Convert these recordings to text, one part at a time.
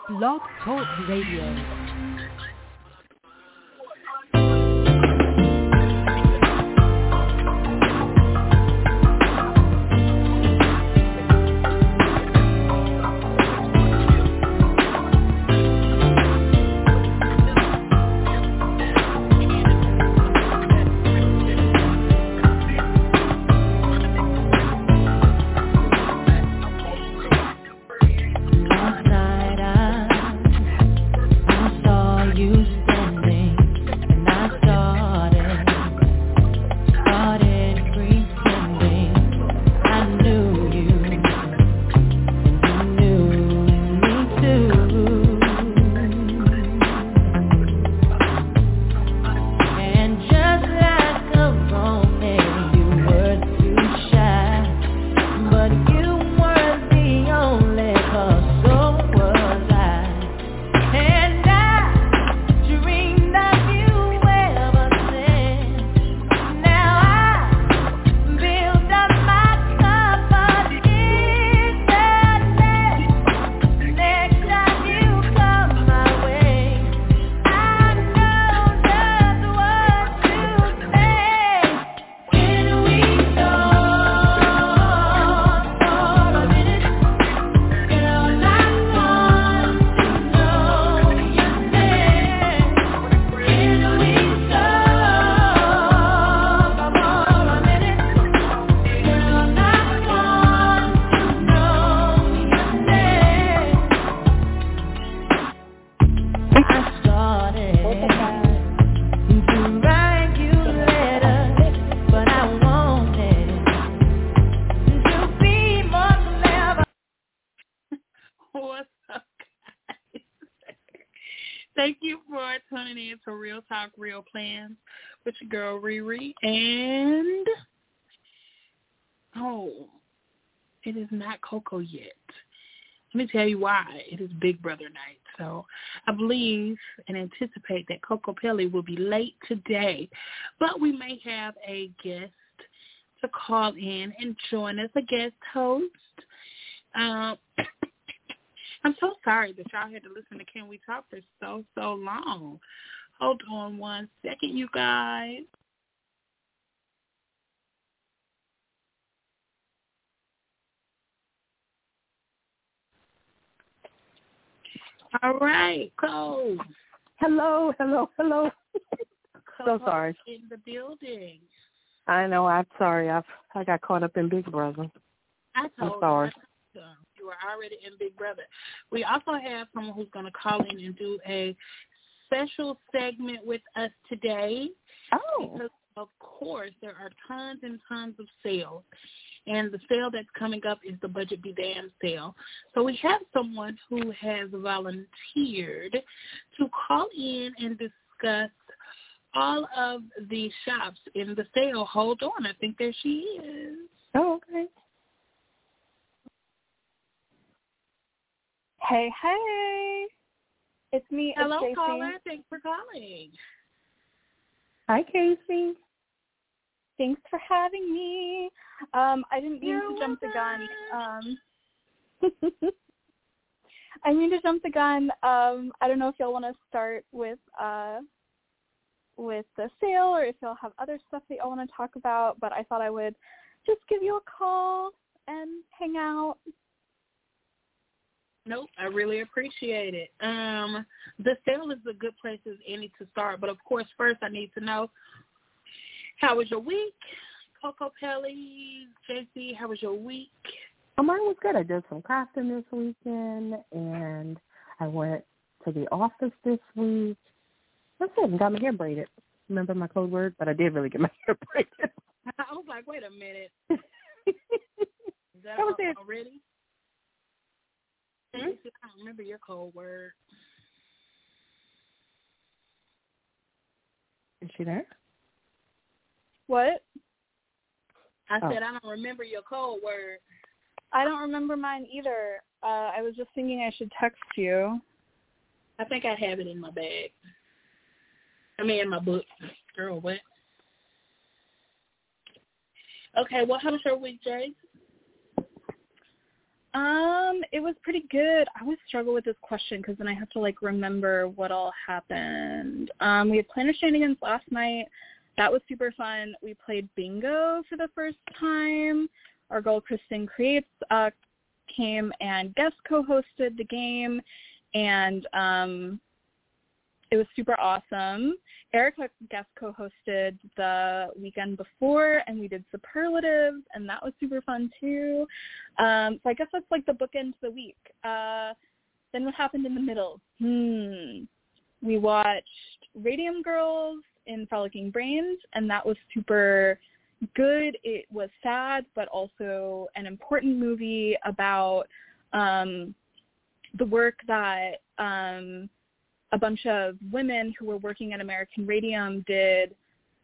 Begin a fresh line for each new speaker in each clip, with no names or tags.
Blog Talk Radio.
Thank you for tuning in to Real Talk, Real Plans with your girl Riri. And, it is not Coco yet. Let me tell you why. It is Big Brother night. So I believe and anticipate that Coco Pelli will be late today. But we may have a guest to call in and join us, a guest host. I'm so sorry that y'all had to listen to Can We Talk for so long. Hold on one second, you guys. All right, Cole.
Hello. So sorry.
In the building.
I know. I'm sorry. I got caught up in Big Brother.
I'm
sorry.
You are already in Big Brother. We also have someone who's going to call in and do a special segment with us today.
Oh.
Because, of course, there are tons and tons of sales. And the sale that's coming up is the Budget Be Damned sale. So we have someone who has volunteered to call in and discuss all of the shops in the sale. Hold on. I think there she is.
Oh, okay.
Hey. It's me.
Hello,
it's
caller. Thanks for calling.
Hi, Casey.
Thanks for having me. I didn't mean to jump the gun. I mean to jump the gun. I don't know if y'all want to start with the sale or if y'all have other stuff that y'all want to talk about, but I thought I would just give you a call and hang out.
Nope, I really appreciate it. The sale is a good place as any to start, but of course, first I need to know, how was your week? Coco Pelli, JC, how was your week?
Mine was good. I did some crafting this weekend, and I went to the office this week. That's it, and got my hair braided. Remember my code word? But I did really get my hair braided.
I was like, wait a minute.
That was it.
Already? I don't remember your code word.
Is she there?
What?
I said I don't remember your code word.
I don't remember mine either. I was just thinking I should text you.
I think I have it in my bag. In my book. Girl, what? Okay, well, how was your week, Jay?
It was pretty good. I always struggle with this question because then I have to like remember what all happened. We had Planet Shenanigans last night. That was super fun. We played bingo for the first time. Our girl Kristen Creates came and guest co-hosted the game, and it was super awesome. Erica guest co-hosted the weekend before, and we did superlatives, and that was super fun too. So I guess that's like the bookend to the week. Then what happened in the middle? We watched Radium Girls in Frolicking Brains, and that was super good. It was sad, but also an important movie about the work that a bunch of women who were working at American Radium did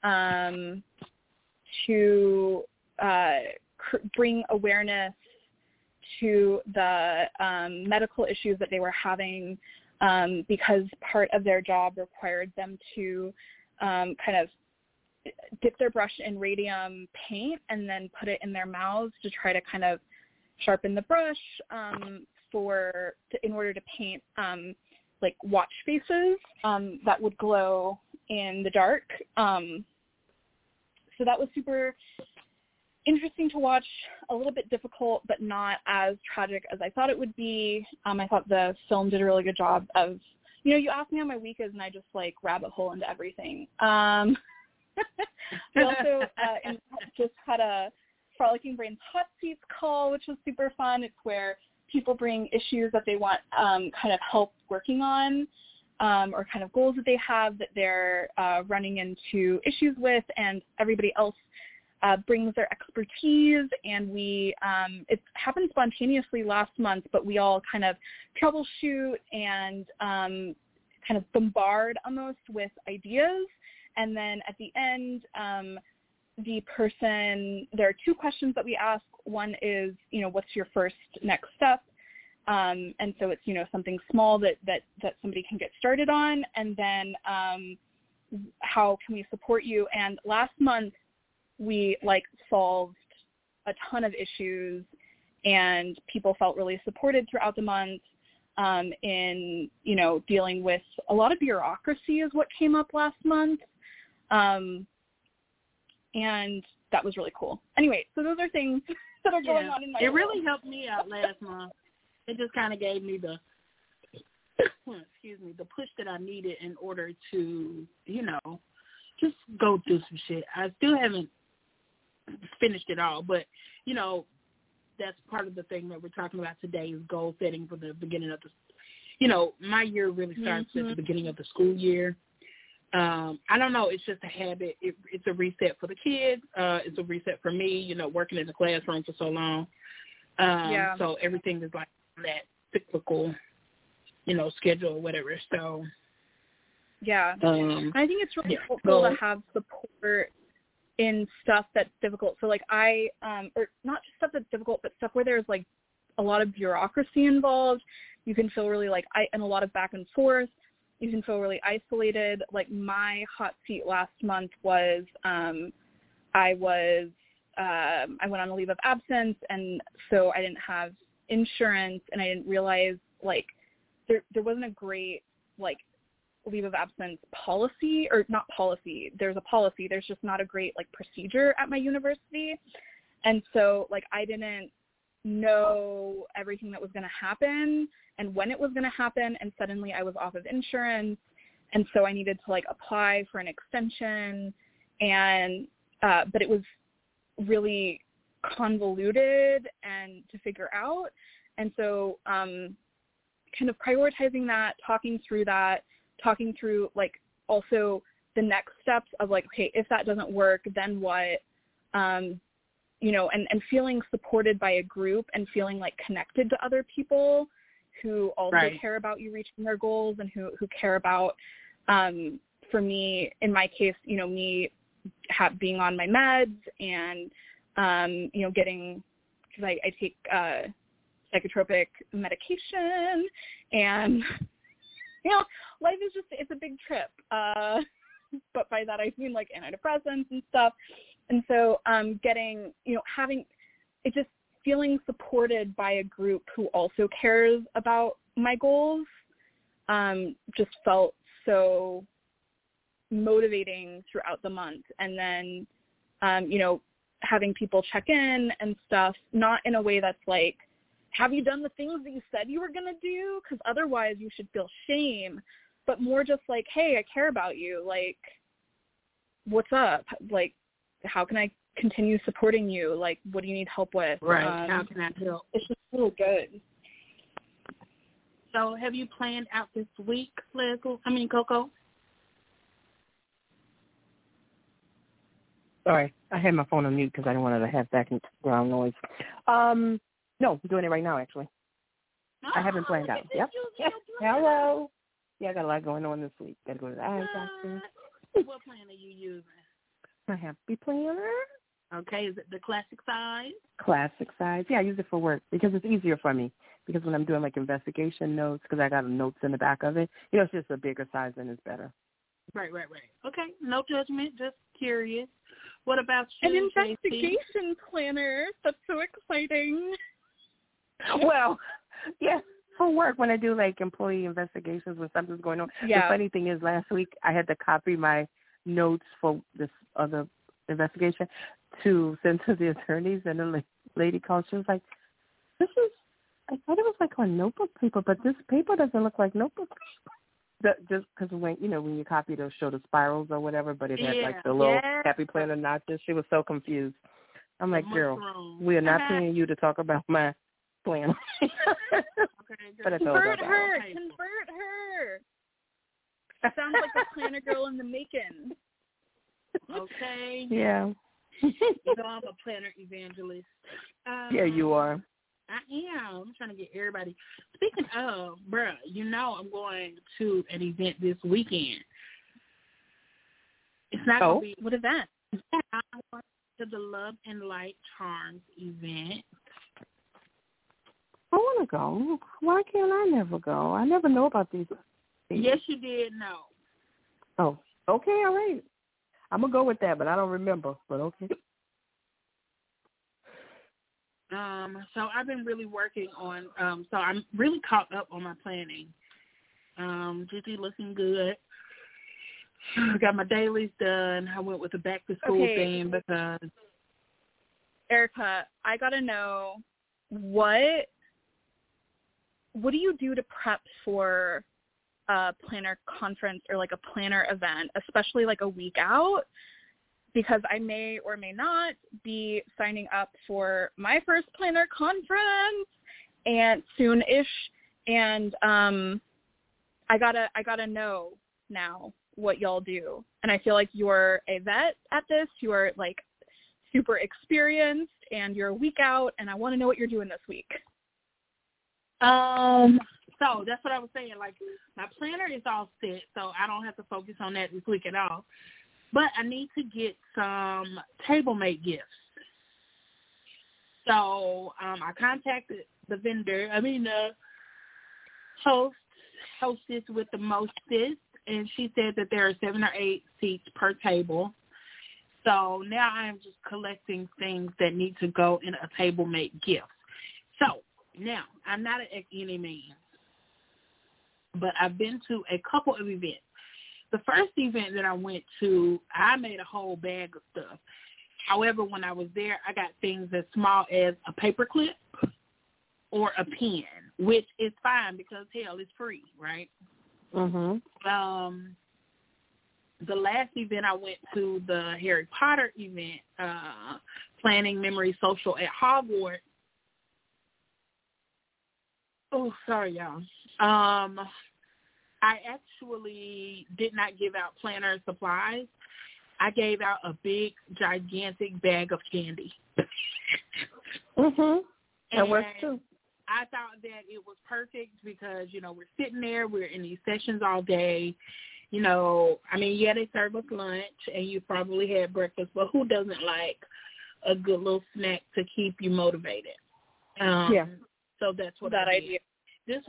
to bring awareness to the medical issues that they were having, because part of their job required them to kind of dip their brush in radium paint and then put it in their mouths to try to kind of sharpen the brush in order to paint like watch faces that would glow in the dark. So that was super interesting to watch, a little bit difficult, but not as tragic as I thought it would be. I thought the film did a really good job of, you ask me how my week is and I just like rabbit hole into everything. We also just had a Frolicking Brains Hot Seats call, which was super fun. It's where people bring issues that they want kind of help working on, or kind of goals that they have that they're running into issues with, and everybody else brings their expertise, and we it happened spontaneously last month, but we all kind of troubleshoot and kind of bombard almost with ideas. And then at the end, there are two questions that we ask. One is, what's your first next step? And so it's, something small that somebody can get started on. And then how can we support you? And last month we solved a ton of issues, and people felt really supported throughout the month in, dealing with a lot of bureaucracy is what came up last month. And that was really cool. Anyway, so those are things that are going on in my world.
It really helped me out last month. It just kind of gave me the push that I needed in order to, just go through some shit. I still haven't finished it all, but, that's part of the thing that we're talking about today is goal setting for the beginning of the, my year really starts at the beginning of the school year. I don't know. It's just a habit. It's a reset for the kids. It's a reset for me, working in the classroom for so long. So everything is like that cyclical, schedule or whatever. So,
I think it's really helpful to have support in stuff that's difficult. So like or not just stuff that's difficult, but stuff where there's like a lot of bureaucracy involved. You can feel really and a lot of back and forth. You can feel really isolated. Like my hot seat last month was, I went on a leave of absence, and so I didn't have insurance, and I didn't realize there wasn't a great leave of absence policy, or not policy. There's a policy. There's just not a great procedure at my university, and so I didn't know everything that was going to happen and when it was going to happen, and suddenly I was off of insurance, and so I needed to apply for an extension, and but it was really convoluted and to figure out, and so kind of prioritizing that, talking through also the next steps of okay, if that doesn't work, then what, and feeling supported by a group and feeling connected to other people who also care about you reaching their goals, and who care about, for me, in my case, me being on my meds and, getting, because I take psychotropic medication, and, life is just, it's a big trip. But by that I mean antidepressants and stuff. And so getting, having, it just, feeling supported by a group who also cares about my goals just felt so motivating throughout the month. And then, having people check in and stuff, not in a way that's like, have you done the things that you said you were going to do? Because otherwise you should feel shame, but more just like, hey, I care about you. Like, what's up? Like, how can I continue supporting you? Like, what do you need help with?
Right. How can I help?
It's just really good.
So have you planned out this week, Coco?
Sorry, I had my phone on mute because I didn't want to have background noise. No, I'm doing it right now, actually. I haven't planned out. Yep. Hello. Yeah, I got a lot going on this week. Got to go to the eye doctor.
What plan are you using?
My Happy Planner.
Okay, is it the classic size?
Classic size. Yeah, I use it for work because it's easier for me. Because when I'm doing, like, investigation notes, because I got notes in the back of it, it's just a bigger size and it's better.
Right. Okay, no judgment, just curious. What about you,
an investigation planner? That's so exciting.
Well, yeah, for work when I do, like, employee investigations when something's going on.
Yeah.
The funny thing is last week I had to copy my notes for this other investigation to send to the attorneys, and the lady called. She was like, I thought it was like on notebook paper, but this paper doesn't look like notebook paper. Just because when you copy, it'll show the spirals or whatever, but it had like the little Happy Planner notches. She was so confused. I'm like, girl, we are not paying you to talk about my plan. But I
Convert her. Sounds like the planner girl in the making.
Okay.
Yeah.
I'm a planner evangelist.
Yeah, you are.
I am. I'm trying to get everybody. Speaking of, I'm going to an event this weekend. It's not going to be.
What event?
I'm going to the Love and Light Charms event.
I want to go. Why can't I never go? I never know about these things.
Yes, you did know.
Oh, okay, all right. I'm going to go with that, but I don't remember, but okay.
So I've been really working on, so I'm really caught up on my planning. Gigi looking good. I got my dailies done. I went with the back to school theme because.
Erica, I got to know what do you do to prep for a planner conference or like a planner event, especially like a week out? Because I may or may not be signing up for my first planner conference and soon-ish, and I gotta know now what y'all do. And I feel like you're a vet at this. You're like super experienced, and you're a week out, and I want to know what you're doing this week.
So that's what I was saying. Like, my planner is all set, so I don't have to focus on that this week at all. But I need to get some table-mate gifts. So I contacted the vendor, the hostess with the mostest, and she said that there are 7 or 8 seats per table. So now I am just collecting things that need to go in a table-mate gift. So now, I'm not at any means, but I've been to a couple of events. The first event that I went to, I made a whole bag of stuff. However, when I was there, I got things as small as a paper clip or a pen, which is fine because, hell, it's free, right?
Mm-hmm.
The last event I went to, the Harry Potter event, Planning Memory Social at Hogwarts. Oh, sorry, y'all. I actually did not give out planner supplies. I gave out a big, gigantic bag of candy.
Mhm. That works too.
I thought that it was perfect because, we're sitting there, we're in these sessions all day. They serve us lunch and you probably had breakfast, but who doesn't like a good little snack to keep you motivated?
Yeah.
So that's what
that
I did.
idea.
This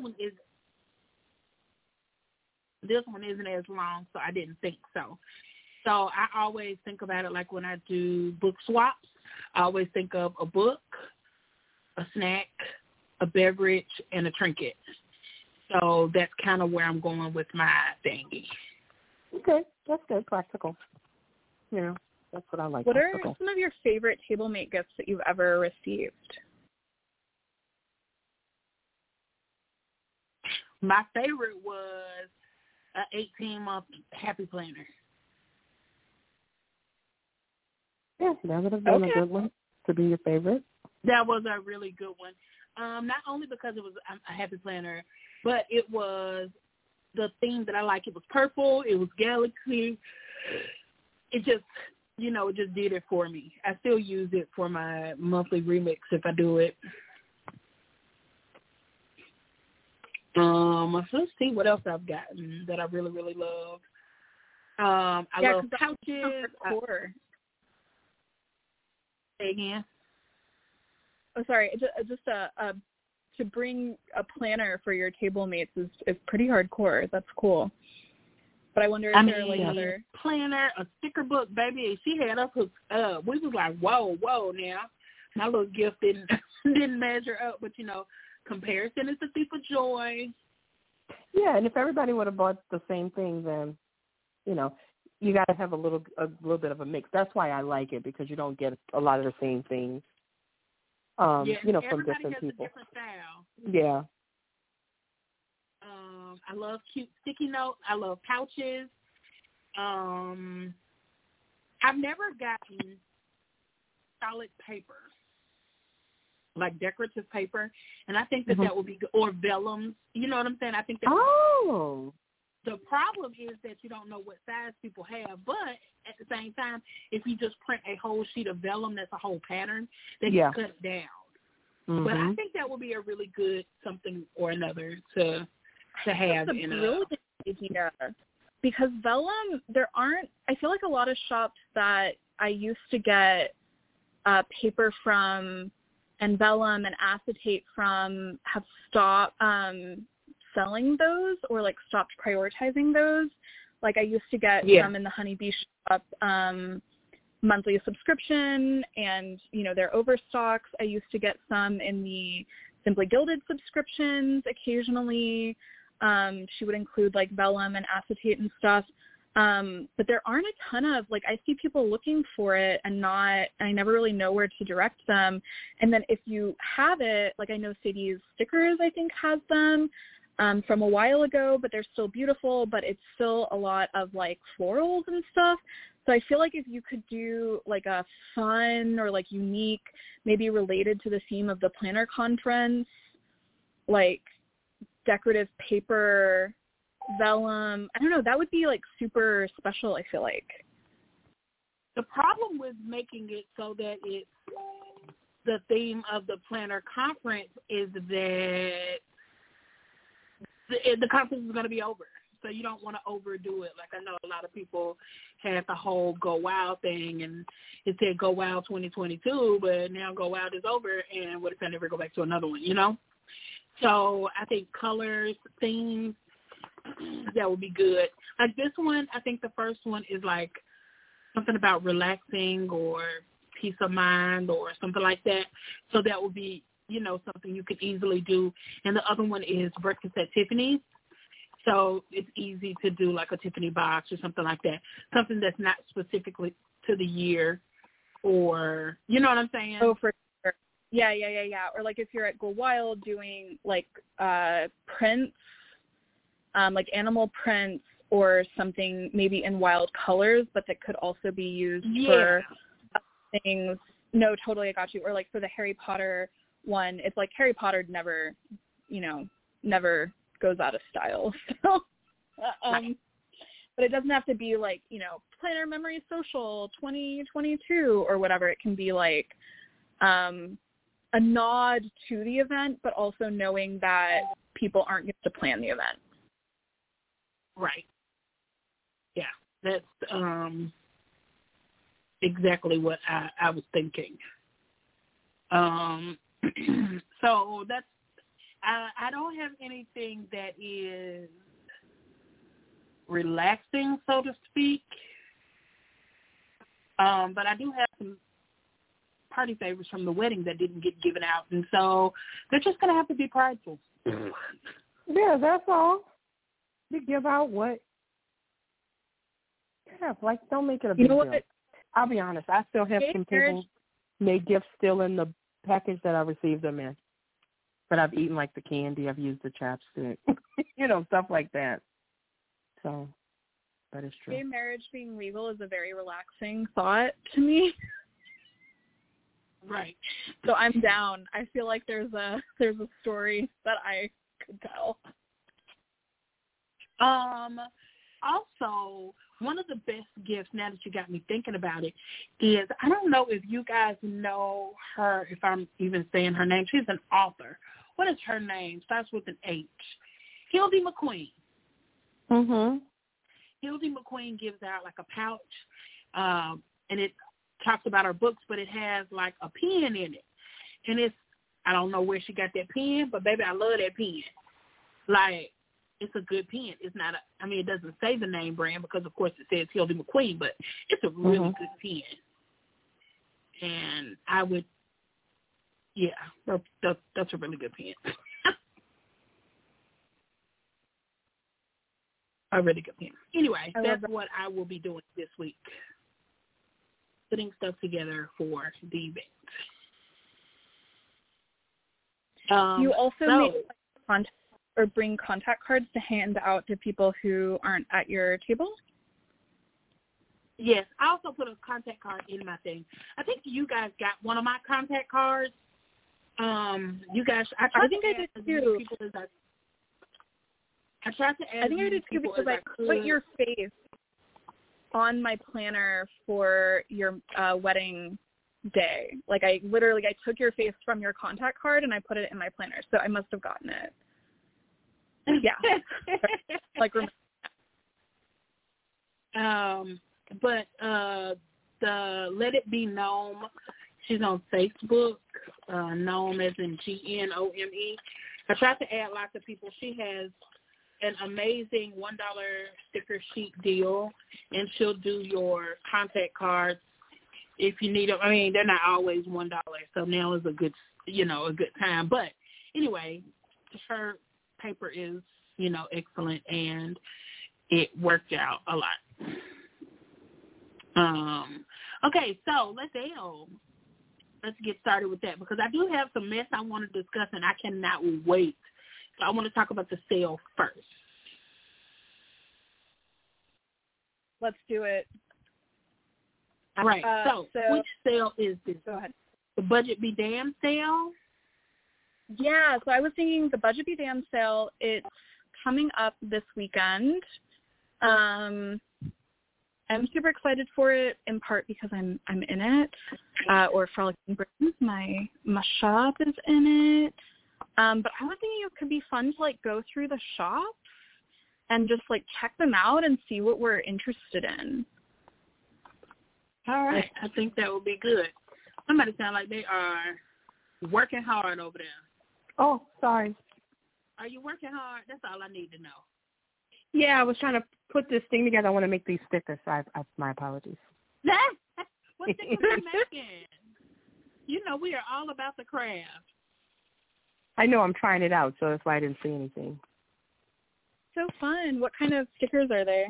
one isn't as long, so I didn't think so. So I always think about it like when I do book swaps. I always think of a book, a snack, a beverage, and a trinket. So that's kind of where I'm going with my thingy.
Okay, that's good. Practical. You know, that's what I like.
What
practical.
are some of your favorite TableMate gifts that you've ever received?
My favorite was an 18-month Happy Planner.
Yeah, that would have been a good one to be your favorite.
That was a really good one. Not only because it was a Happy Planner, but it was the theme that I like. It was purple. It was galaxy. It just, it just did it for me. I still use it for my monthly remix if I do it. Let's see what else I've gotten that I really, really love. I love pouches. Say again.
Oh, sorry. Just to bring a planner for your TableMates is pretty hardcore. That's cool. But I wonder if there are like other
planner, a sticker book, baby. She had us hooked up. We was like, whoa, now. My little gift didn't measure up, but comparison is the thief of joy.
Yeah, and if everybody would have bought the same thing, then you got to have a little bit of a mix. That's why I like it, because you don't get a lot of the same things. From different people.
Everybody has a different style.
Yeah.
I love cute sticky notes. I love pouches. I've never gotten solid paper, like decorative paper, and I think that would be good. Or vellums. You know what I'm saying? I think that.
Oh.
The problem is that you don't know what size people have, but at the same time, if you just print a whole sheet of vellum, that's a whole pattern, then you cut it down. Mm-hmm. But I think that would be a really good something or another to have in a
idea. Because vellum, I feel like a lot of shops that I used to get paper from and vellum and acetate from have stopped selling those, or like stopped prioritizing those. Like I used to get some in the Honeybee shop monthly subscription, and their overstocks. I used to get some in the Simply Gilded subscriptions occasionally. She would include like vellum and acetate and stuff. But there aren't a ton of, like, I see people looking for it and I never really know where to direct them. And then if you have it, like I know Sadie's Stickers, I think, has them from a while ago, but they're still beautiful, but it's still a lot of like florals and stuff. So I feel like if you could do like a fun or like unique, maybe related to the theme of the planner conference, like decorative paper, vellum, I don't know, that would be like super special, I feel like.
The problem with making it so that it's the theme of the planner conference is that the conference is going to be over. So you don't want to overdo it. Like I know a lot of people had the whole Go Wild thing, and it said Go Wild 2022, but now Go Wild is over, and what if I never go back to another one, So I think colors, themes, that would be good. Like this one, I think the first one is like something about relaxing or peace of mind or something like that. So that would be, something you could easily do. And the other one is Breakfast at Tiffany's. So it's easy to do like a Tiffany box or something like that. Something that's not specifically to the year, or, you know what I'm saying?
Oh, for sure. Yeah. Or like if you're at Go Wild doing like prints, like animal prints or something maybe in wild colors, but that could also be used for things. No, totally, I got you. Or like for the Harry Potter one, it's like Harry Potter never goes out of style. So, but it doesn't have to be like, Planner Memory Social 2022 or whatever. It can be like a nod to the event, but also knowing that people aren't going to plan the event.
Right. Yeah, that's exactly what I was thinking. So that's, I don't have anything that is relaxing, so to speak. But I do have party favors from the wedding that didn't get given out. And so they're just going to have to be prideful.
Yeah, that's all. You give out what? Yeah, like, don't make it a big deal. I'll be honest. I still have some people made gifts still in the package that I received them in. But I've eaten, like, the candy. I've used the chapstick. Stuff like that. So, that is true.
Gay marriage being legal is a very relaxing thought to me.
Right.
So I'm down. I feel like there's a story that I could tell.
Also, one of the best gifts, now that you got me thinking about it, is, I don't know if you guys know her, if I'm even saying her name. She's an author. What is her name? Starts with an H. Hildy McQueen.
Mm-hmm.
Hildy McQueen gives out like a pouch, and it talks about her books, but it has like a pen in it. And I don't know where she got that pen, but baby, I love that pen. Like, it's a good pen. It's not it doesn't say the name brand because, of course, it says Hildy McQueen, but it's a really good pen. And I would, that's a really good pen. A really good pen. Anyway, that's what I will be doing this week. Putting stuff together for the event.
You also bring contact cards to hand out to people who aren't at your table?
Yes, I also put a contact card in my thing. I think you guys got one of my contact cards. You guys, I think I did too. I tried to add.
I think I did too because I put your face on my planner for your wedding day. Like, I took your face from your contact card and I put it in my planner. So I must have gotten it. Yeah.
But the Let It Be Gnome, she's on Facebook, Gnome as in GNOME. I tried to add lots of people. She has an amazing $1 sticker sheet deal, and she'll do your contact cards if you need them. I mean, they're not always $1, so now is a good time. But anyway, her paper is, excellent, and it worked out a lot. Okay, so let's get started with that because I do have some mess I want to discuss, and I cannot wait. So I want to talk about the sale first.
Let's do it.
All right. So which sale is this?
Go ahead.
The Budget Be Damned sale?
Yeah. So I was thinking the Budget Be Damned sale. It's coming up this weekend. I'm super excited for it, in part because I'm in it, or Frolicking Brains, my shop is in it. But I was thinking it could be fun to go through the shops and just check them out and see what we're interested in.
All right, I think that would be good. Somebody sound like they are working hard over there.
Oh, sorry.
Are you working hard? That's all I need to know.
Yeah, I was trying to put this thing together. I want to make these stickers. My apologies.
What stickers are you making? We are all about the craft.
I know, I'm trying it out, so that's why I didn't say anything.
So fun. What kind of stickers are they?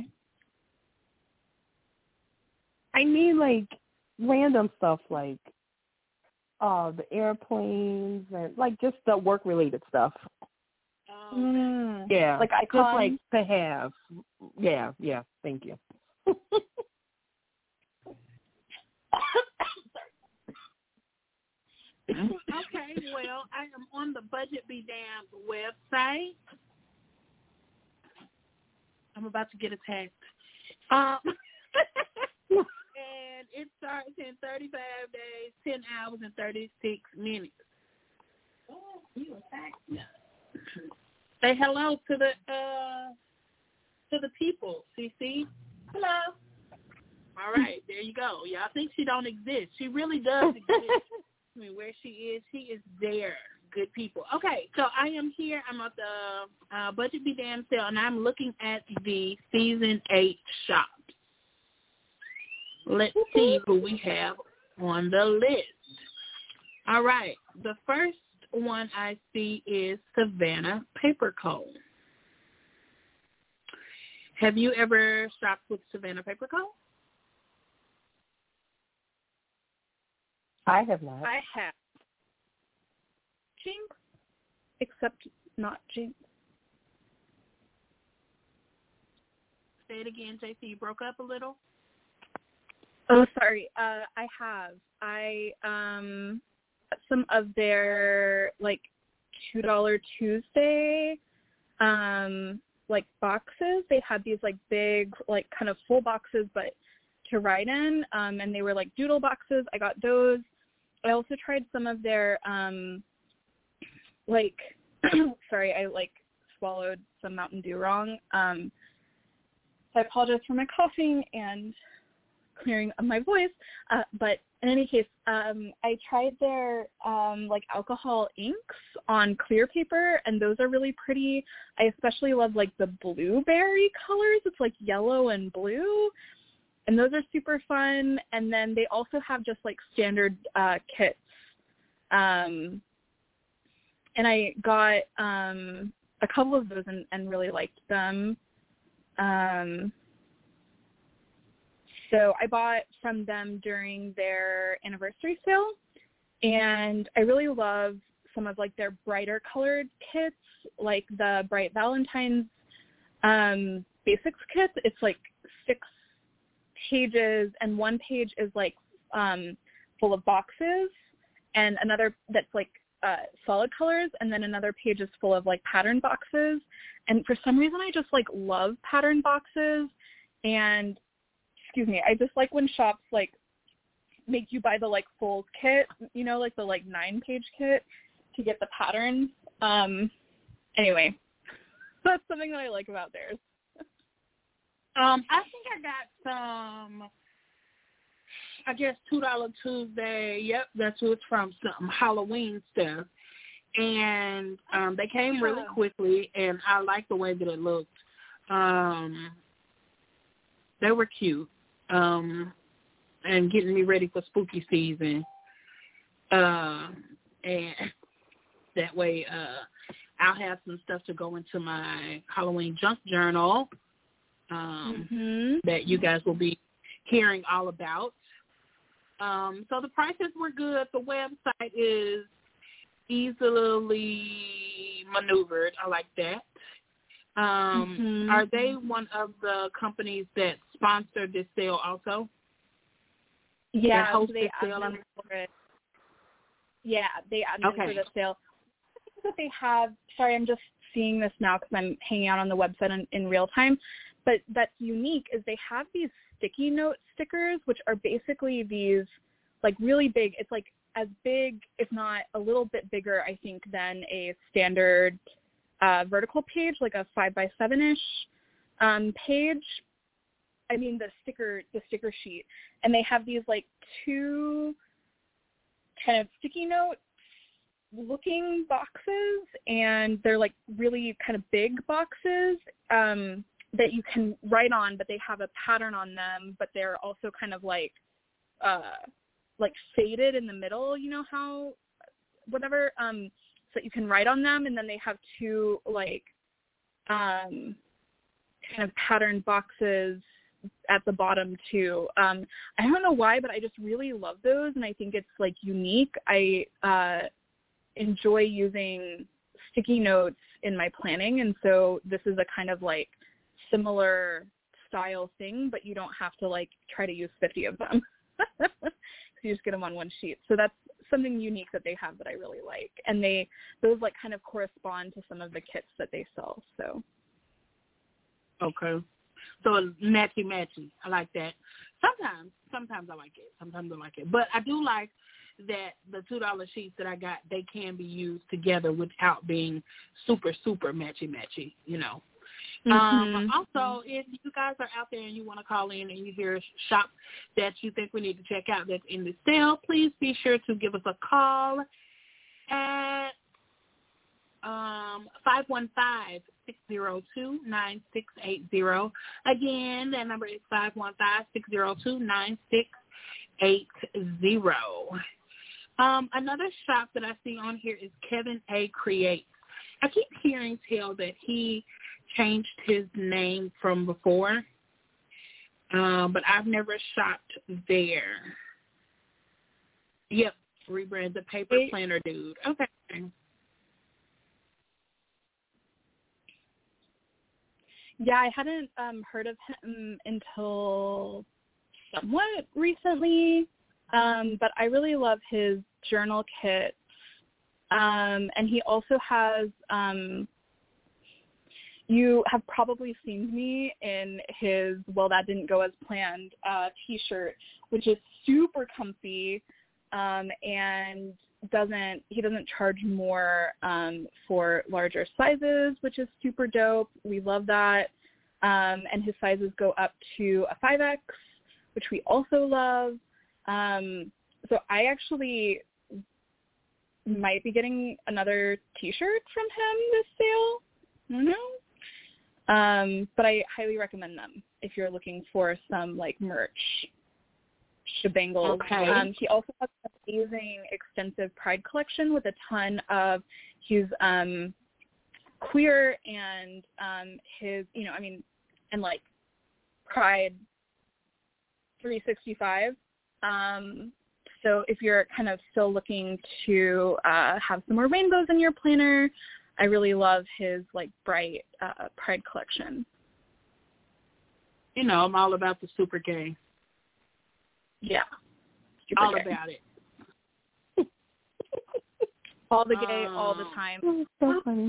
I mean, random stuff, the airplanes and, just the work-related stuff. Yeah.
Like icons?
Just, to have. Yeah, thank you.
Okay, well, I am on the Budget Be Damned website. I'm about to get attacked. And it starts in 35 days, 10 hours, and 36 minutes. Oh, you attacked me. Say hello to the people, CC. Hello. All right, there you go. Y'all think she don't exist. She really does exist. I mean, where she is there. Good people. Okay, so I am here. I'm at the Budget Be Damned sale, and I'm looking at the Season 8 shops. Let's see who we have on the list. All right. The first one I see is Savannah Paper Co. Have you ever shopped with Savannah Paper Co.?
I have not.
I have. Jinx, except not Jinx.
Say it again, JC. You broke up a little.
Oh, sorry. I have. I some of their like $2 Tuesday like boxes. They had these like big like kind of full boxes but to write in, and they were like doodle boxes. I got those. I also tried some of their like sorry, I like swallowed some Mountain Dew wrong. I apologize for my coughing and clearing of my voice, but in any case, I tried their like alcohol inks on clear paper, and those are really pretty. I especially love like the blueberry colors. It's like yellow and blue, and those are super fun. And then they also have just like standard kits, and I got a couple of those and really liked them. So I bought from them during their anniversary sale, and I really love some of like their brighter colored kits, like the Bright Valentine's basics kit. It's like 6 pages, and one page is like full of boxes, and another that's like solid colors, and then another page is full of like pattern boxes. And for some reason, I just like love pattern boxes, and I just like when shops like make you buy the like full kit, you know, like the like 9-page kit to get the patterns. Anyway, that's something that I like about theirs.
I think I got some, I guess $2 Tuesday. Yep, that's who it's from, some Halloween stuff. And they came really quickly, and I liked the way that it looked. They were cute. And getting me ready for spooky season. And that way I'll have some stuff to go into my Halloween junk journal that you guys will be hearing all about. So the prices were good. The website is easily maneuvered. I like that. Are they one of the companies that sponsored this sale also?
Yeah, so they admin for it. Yeah, they admin for the sale. I think that they have, sorry, I'm just seeing this now because I'm hanging out on the website in real time, but that's unique is they have these sticky note stickers, which are basically these like really big, it's like as big, if not a little bit bigger, I think, than a standard vertical page, like a 5x7-ish page. I mean the sticker sheet, and they have these like 2 kind of sticky note looking boxes, and they're like really kind of big boxes that you can write on, but they have a pattern on them, but they're also kind of like faded in the middle, you know how whatever, so that you can write on them, and then they have 2 like kind of patterned boxes at the bottom too. I don't know why, but I just really love those, and I think it's like unique. I enjoy using sticky notes in my planning, and so this is a kind of like similar style thing, but you don't have to like try to use 50 of them. You just get them on one sheet. So that's something unique that they have that I really like, and those like kind of correspond to some of the kits that they sell. So
okay. So matchy. I like that. Sometimes I like it. Sometimes I like it. But I do like that the $2 sheets that I got, they can be used together without being super, super matchy, you know. Also, if you guys are out there and you want to call in and you hear a shop that you think we need to check out that's in the sale, please be sure to give us a call at 515-602-9680. Again, that number is 515-602-9680. Another shop that I see on here is Kevin A. Creates. I keep hearing tell that he changed his name from before, but I've never shopped there. Yep, rebrand the paper planner dude. Okay.
Yeah, I hadn't heard of him until somewhat recently, but I really love his journal kits. And he also has, you have probably seen me in his Well, That Didn't Go As Planned t-shirt, which is super comfy, and he doesn't charge more for larger sizes, which is super dope. We love that. And his sizes go up to a 5X, which we also love. So I actually might be getting another t-shirt from him this sale. I don't know. But I highly recommend them if you're looking for some like merch shebangles.
Okay.
He also has an amazing extensive Pride collection with a ton of he's queer and his, and like Pride 365. So if you're kind of still looking to have some more rainbows in your planner, I really love his like bright Pride collection.
I'm all about the super gay.
Yeah.
All
gay.
about it.
All the gay, all the time.
So funny.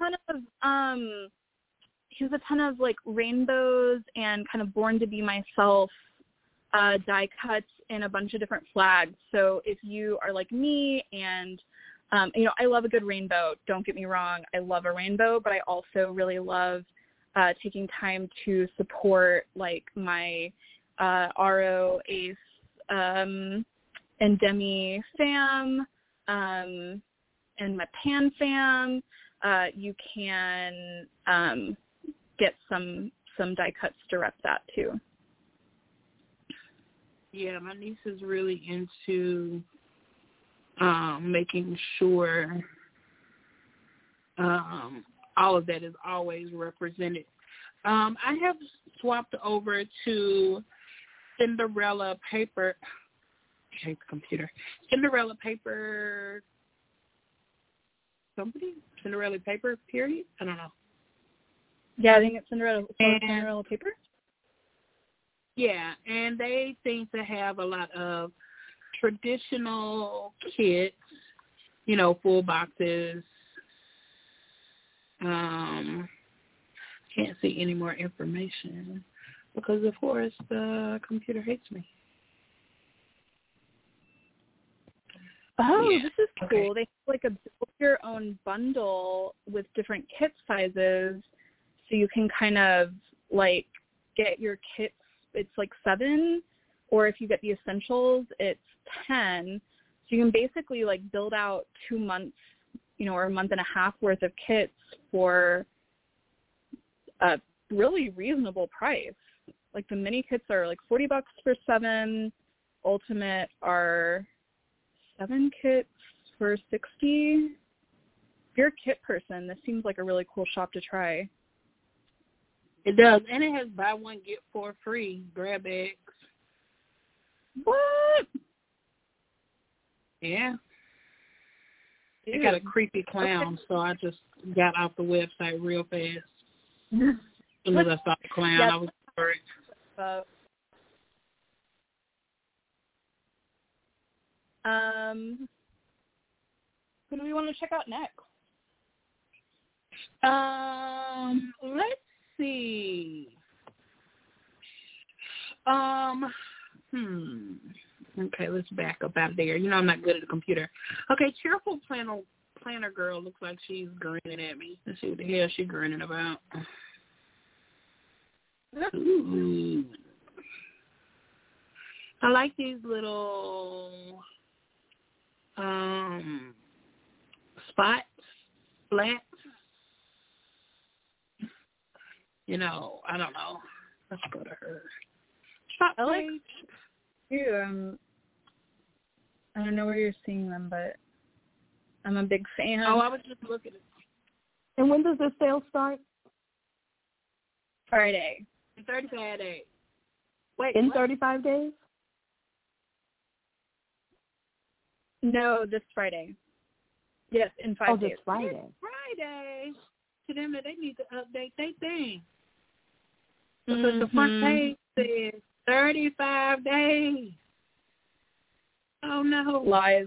He has a ton of like rainbows and kind of Born to Be Myself die cuts in a bunch of different flags. So if you are like me and, I love a good rainbow. Don't get me wrong. I love a rainbow, but I also really love taking time to support like my RO, ACE, and Demi fam, and my Pan fam. You can get some die cuts to rep that too.
Yeah, my niece is really into making sure all of that is always represented. I have swapped over to Cinderella Paper. I hate the computer. Cinderella Paper Company? Cinderella Paper, period? I don't know.
Yeah, I think it's Cinderella Paper.
Yeah, and they seem to have a lot of traditional kits, full boxes. Can't see any more information because, of course, the computer hates me.
Oh,
yeah.
This is cool.
Okay.
They have like a build your own bundle with different kit sizes, so you can kind of like get your kits. It's like 7, or if you get the essentials, it's 10. So you can basically like build out 2 months, or a month and a half worth of kits for a really reasonable price. Like the mini kits are like $40 for 7. Ultimate are 7 kits for $60. If you're a kit person, this seems like a really cool shop to try.
It does, and it has buy one get 4 free grab bags.
What?
Yeah.
Dude.
It got a creepy clown, so I just got off the website real fast. As soon as I saw the clown, I was worried.
Who do we want to check out next?
Let's see. Okay, let's back up out there. I'm not good at the computer. Okay, Cheerful Planner Girl looks like she's grinning at me. Let's see what the hell she's grinning about. Ooh. I like these little spots, flats. I don't know. Let's go to her shop page.
I don't know where you're seeing them, but I'm a big fan.
Oh, I was just looking at.
And when does this sale start?
Friday.
In 35 days. Wait,
in
what?
35 days?
No, this Friday. Yes, in 5 days.
This Friday.
It's Friday. To them, that they need to update their thing. Because the front page says 35 days. Oh, no.
Lies.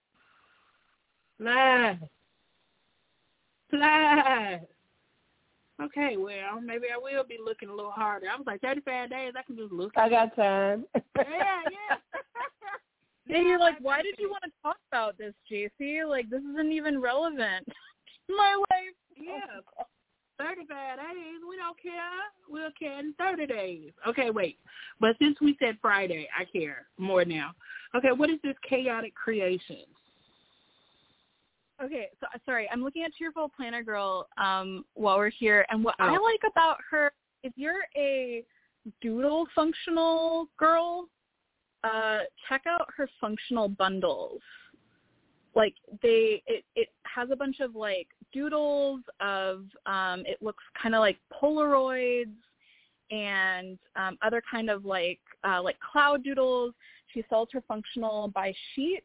Okay, well, maybe I will be looking a little harder. I was like, 35 days, I can just look.
I got time.
Yeah.
And you're like, why did you want to talk about this, JC? Like, this isn't even relevant to my life.
Yeah. 35 days, we don't care. We'll care in 30 days. Okay, wait. But since we said Friday, I care more now. Okay, what is this Chaotic Creations?
Okay, so sorry, I'm looking at Tearful Planner Girl while we're here, and what I like about her, if you're a doodle functional girl, check out her functional bundles. Like it has a bunch of like doodles of it looks kind of like Polaroids and other kind of like cloud doodles. She sells her functional by sheet.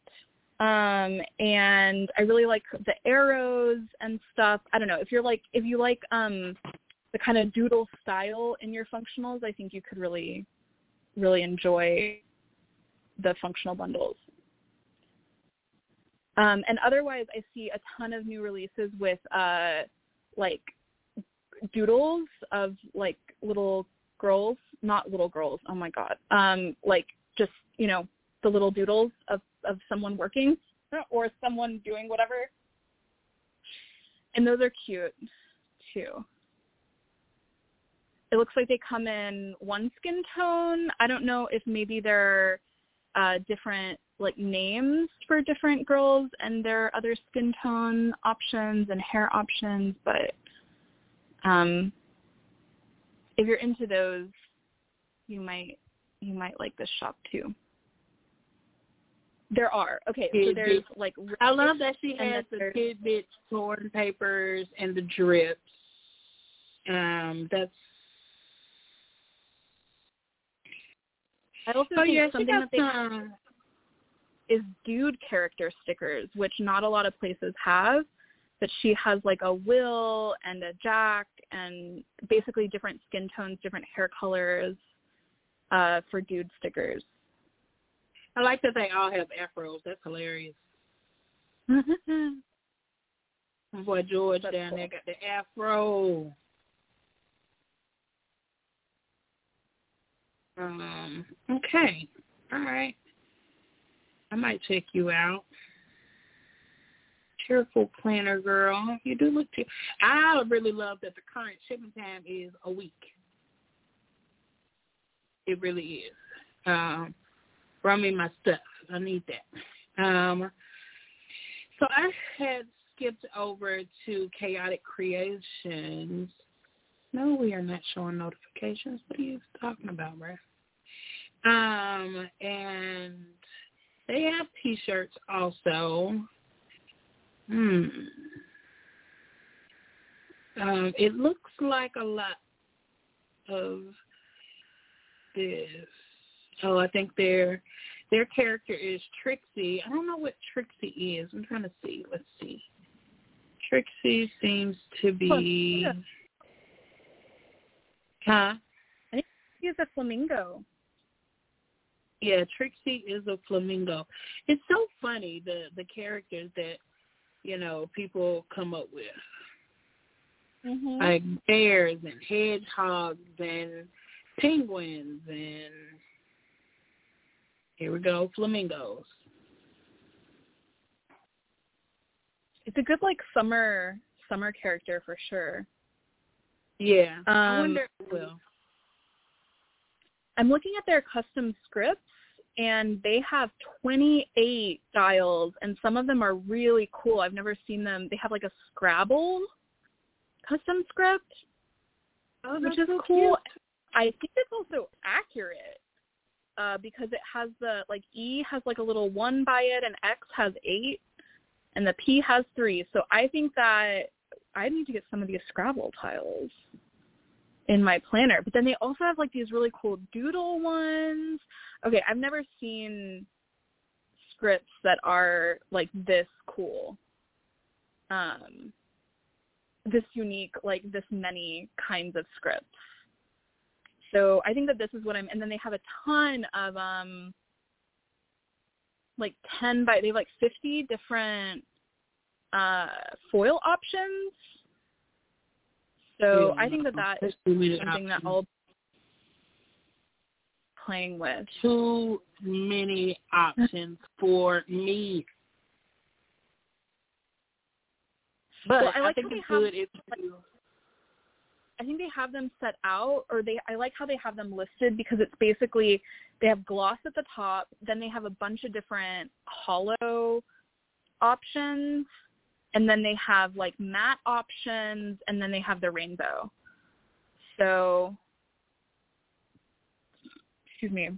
And I really like the arrows and stuff. I don't know, if you like the kind of doodle style in your functionals, I think you could really, really enjoy the functional bundles. And otherwise, I see a ton of new releases with like doodles of like little girls, not little girls. Oh my God. Like just, you know, the little doodles of someone working or someone doing whatever. And those are cute too. It looks like they come in one skin tone. I don't know if maybe they're different like names for different girls and their other skin tone options and hair options, but if you're into those, you might like this shop too. There are. Okay, so there's like...
I love that she has the tidbits, torn papers, and the drips. That's...
I also think something that they have is dude character stickers, which not a lot of places have, but she has like a Will and a Jack and basically different skin tones, different hair colors for dude stickers.
I like that they all have afros. That's hilarious. My boy George down there got the afro. Okay. All right. I might check you out. Tearful Planner Girl. You do look cute. I really love that the current shipping time is a week. It really is. Bring me my stuff. I need that. So I had skipped over to Chaotic Creations. No, we are not showing notifications. What are you talking about, bruh? And they have T-shirts also. It looks like a lot of this. Oh, I think their character is Trixie. I don't know what Trixie is. I'm trying to see. Let's see. Trixie seems to be... Huh?
I think she is a flamingo.
Yeah, Trixie is a flamingo. It's so funny, the characters that, you know, people come up with. Mm-hmm. Like bears and hedgehogs and penguins and here we go, flamingos.
It's a good like summer character for sure.
Yeah. I wonder if it will.
I'm looking at their custom scripts and they have 28 styles and some of them are really cool. I've never seen them. They have like a Scrabble custom script, which is
so
cool.
Cute.
I think it's also accurate. because it has the, like, E has, like, a little 1 by it, and X has 8, and the P has 3. So I think that I need to get some of these Scrabble tiles in my planner. But then they also have, like, these really cool doodle ones. Okay, I've never seen scripts that are, like, this cool. This unique, like, this many kinds of scripts. So I think that this is what and then they have a ton of, like, they have, like, 50 different foil options. So I think that is something that I'll be playing with.
Too many options for me. But
well,
I think it's good if you...
I think they have them set out, or I like how they have them listed, because it's basically they have gloss at the top, then they have a bunch of different hollow options, and then they have, like, matte options, and then they have the rainbow. So, excuse me.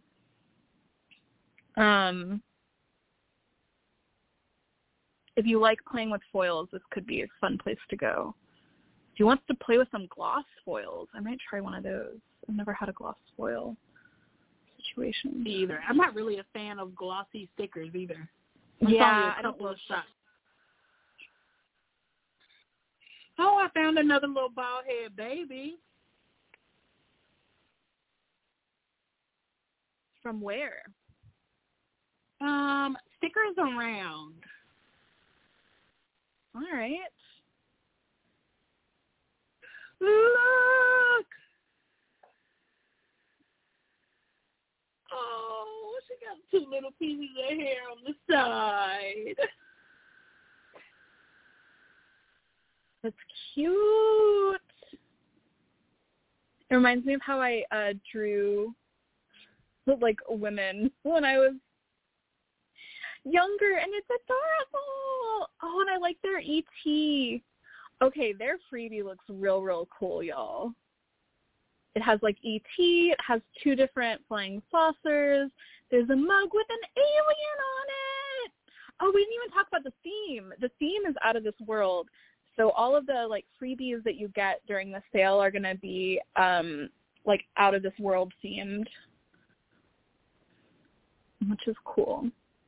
If you like playing with foils, this could be a fun place to go. If you want to play with some gloss foils, I might try one of those. I've never had a gloss foil situation.
Either. I'm not really a fan of glossy stickers either.
Yeah,
I don't love shots. Oh, I found another little bald head baby.
From where?
Stickers around.
All right.
Look! Oh, she got 2 little pieces of hair on the side.
That's cute. It reminds me of how I drew, like, women when I was younger, and it's adorable. Oh, and I like their ET. Okay, their freebie looks real cool, y'all. It has, like, ET. It has 2 different flying saucers. There's a mug with an alien on it. Oh, we didn't even talk about the theme. The theme is out of this world. So all of the, like, freebies that you get during the sale are going to be, like, out of this world themed, which is cool.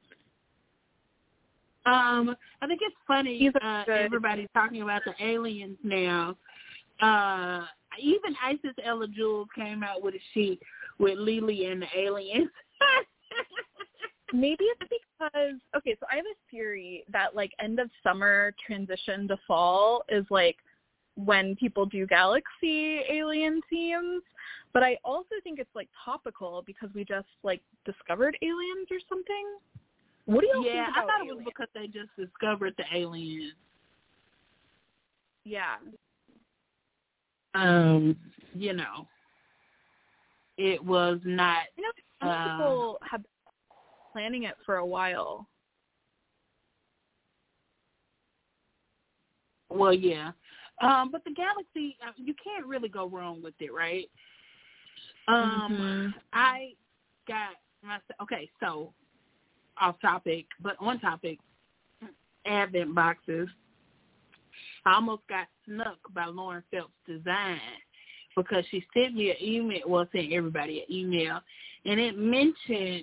I think it's funny, everybody's talking about the aliens now. Even Isis Ella Jules came out with a sheet with Lily and the aliens.
Maybe it's because, okay, so I have a theory that, like, end of summer transition to fall is, like, when people do galaxy alien themes. But I also think it's, like, topical because we just, like, discovered aliens or something. What do you think about
I thought
aliens?
it was because they just discovered the aliens.
Yeah.
You know, it was not.
You know, some people have been planning it for a while.
Well, yeah. But the galaxy, you can't really go wrong with it, right? I got myself, okay, so off topic, but on topic, Advent boxes. I almost got snuck by Lauren Phelps Design because she sent me an email, well, sent everybody an email, and it mentioned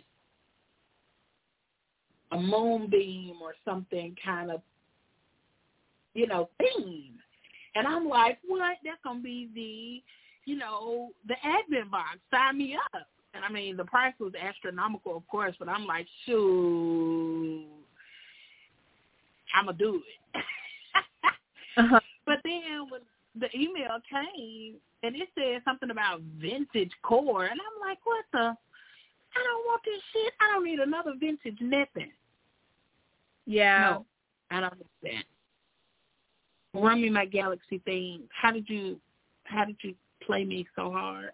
a moonbeam or something kind of, you know, theme. And I'm like, what? That's going to be the Advent box. Sign me up. And, I mean, the price was astronomical, of course, but I'm like, shoot, I'm going to do it. But then when the email came, and it said something about vintage core, and I'm like, what the? I don't want this shit. I don't need another vintage nothing.
Yeah.
No, I don't understand. Run me my Galaxy thing. How did you play me so hard?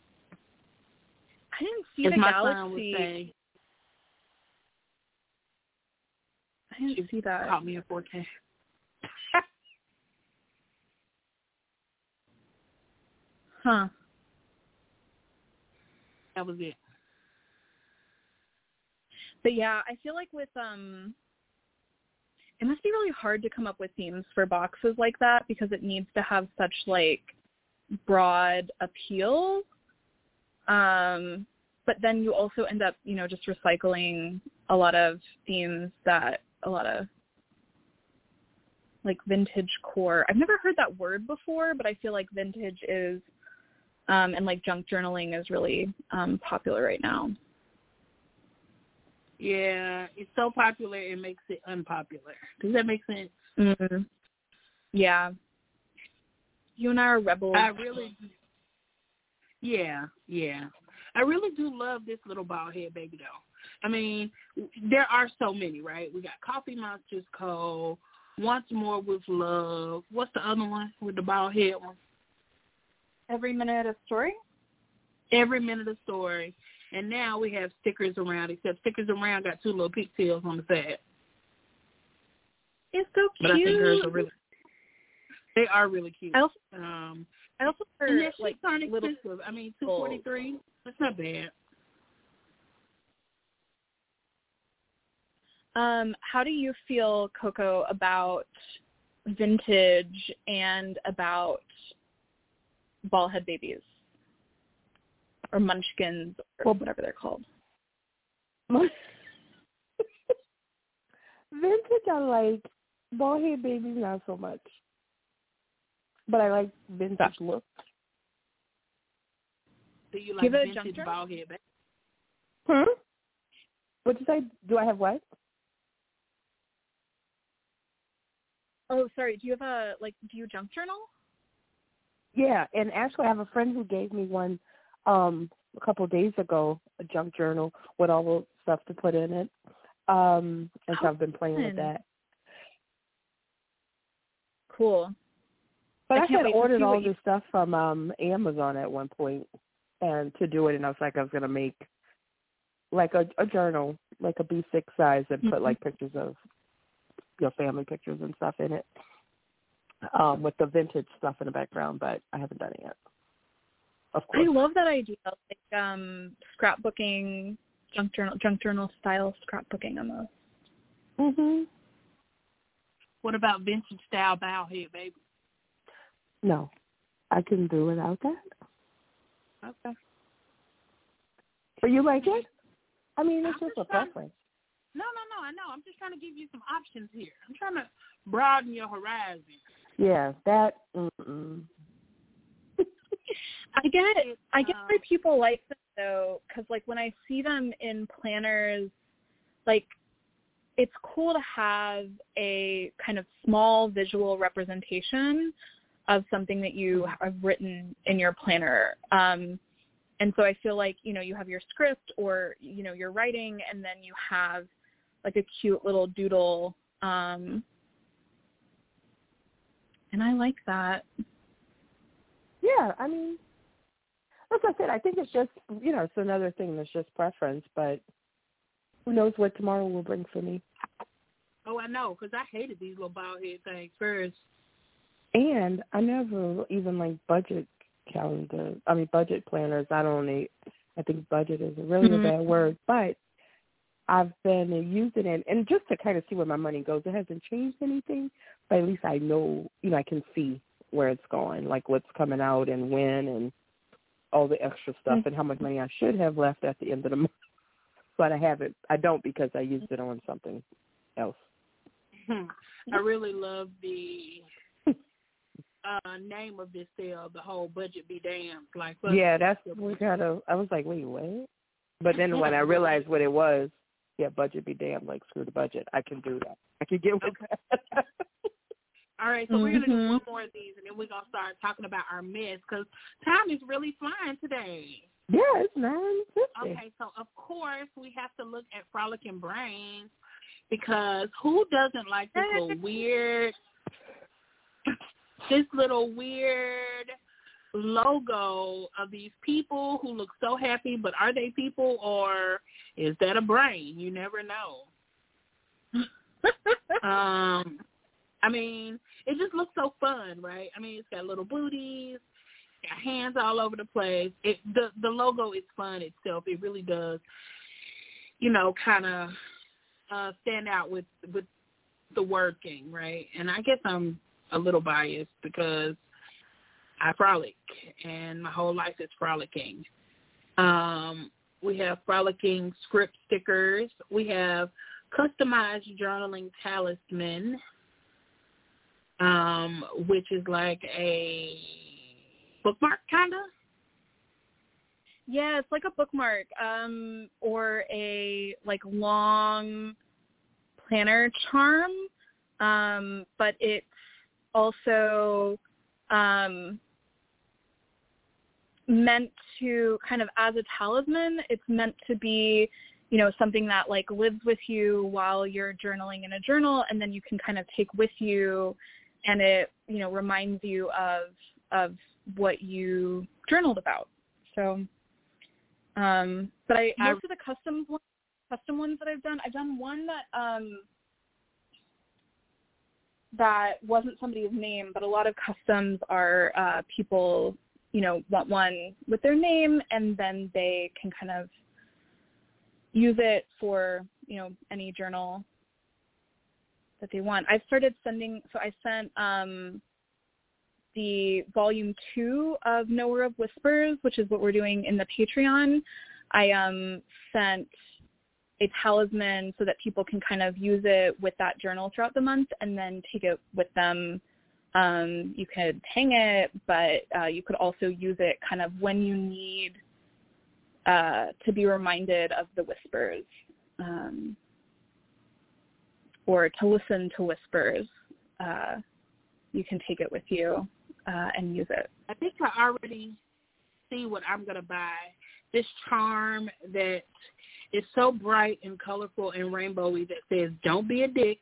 I didn't see the
my
Galaxy.
Son would say,
I didn't see that.
Caught me in 4K.
Huh.
That was it.
But yeah, I feel like with it must be really hard to come up with themes for boxes like that because it needs to have such like broad appeal. But then you also end up, you know, just recycling a lot of themes that a lot of like vintage core. I've never heard that word before, but I feel like vintage is and like junk journaling is really popular right now.
Yeah, it's so popular it makes it unpopular. Does that make sense?
Mm-hmm. Yeah. You and I are rebels.
Yeah. I really do love this little bald head baby doll. I mean, there are so many, right? We got Coffee Monsters Co., Once More with Love. What's the other one with the bald head one?
Every Minute a Story?
Every Minute a Story. And now we have Stickers Around, except Stickers Around got two little pigtails on the side.
It's so cute.
But I think hers are they are really cute.
I also
and their sheets aren't
little
expensive. I mean, $243. That's not bad.
How do you feel, Coco, about vintage and about bald head babies or munchkins or whatever they're called?
Vintage, I like. Bald head babies, not so much. But I like vintage looks.
Do you like vintage bald head babies?
What'd you say? Do I have what?
Oh, sorry. Do you have do you junk journal?
Yeah, and actually I have a friend who gave me one a couple of days ago, a junk journal with all the stuff to put in it. And so I've been playing with that.
Cool.
But I had ordered all this stuff from Amazon at one point and to do it, and I was like I was going to make like a journal, like a B6 size, and put like pictures of your family pictures and stuff in it with the vintage stuff in the background, but I haven't done it yet. Of course.
I love that idea, like scrapbooking, junk journal style scrapbooking almost.
Mhm.
What about vintage style bald head baby?
No, I can do without that.
Okay.
So you like it? I mean, it's just a preference.
No, I know. I'm just trying to give you some options here. I'm trying to broaden your horizon.
Yeah, that.
I get why people like them though, because like when I see them in planners, like it's cool to have a kind of small visual representation of something that you have written in your planner. And so I feel like, you know, you have your script or, you know, you're writing and then you have like a cute little doodle. And I like that.
Yeah, I mean, as I said, I think it's just, you know, it's another thing that's just preference, but who knows what tomorrow will bring for me.
Oh, I know, because I hated these little bald head things first.
And I never even like budget planners. I think budget is really a bad word, but I've been using it, and just to kind of see where my money goes. It hasn't changed anything, but at least I know, you know, I can see where it's going, like what's coming out and when and all the extra stuff and how much money I should have left at the end of the month. But I don't because I used it on something else.
I really love the name of this sale, the whole budget be damned. Like,
yeah, that's I was like, wait, what? But then when I realized what it was, yeah, budget be damned, like screw the budget. I can do that. I can get with that.
All right, so we're going to do one more of these, and then we're going to start talking about our mess, because time is really flying today.
Yeah, it's 9:50.
Okay, so of course we have to look at Frolicking Brains, because who doesn't like this little weird logo of these people who look so happy, but are they people or is that a brain? You never know. I mean, it just looks so fun, right? I mean, it's got little booties, got hands all over the place. The logo is fun itself. It really does. kind of stand out with the working, right? And I guess I'm a little biased because I frolic, and my whole life is frolicking. We have frolicking script stickers. We have customized journaling talisman, which is like a bookmark, kind of.
Yeah, it's like a bookmark, or a like long planner charm, but it's also meant to kind of as a talisman. It's meant to be, something that like lives with you while you're journaling in a journal, and then you can kind of take with you, and it, reminds you of what you journaled about. So, but most of the custom ones that I've done one that wasn't somebody's name, but a lot of customs are people, want one with their name, and then they can kind of use it for, any journal that they want. I've started sending, so I sent the volume 2 of Knower of Whispers, which is what we're doing in the Patreon. I sent a talisman so that people can kind of use it with that journal throughout the month and then take it with them. You could hang it, but you could also use it kind of when you need to be reminded of the whispers, or to listen to whispers. You can take it with you and use it.
I think I already see what I'm going to buy. This charm that is so bright and colorful and rainbowy that says, "Don't be a dick."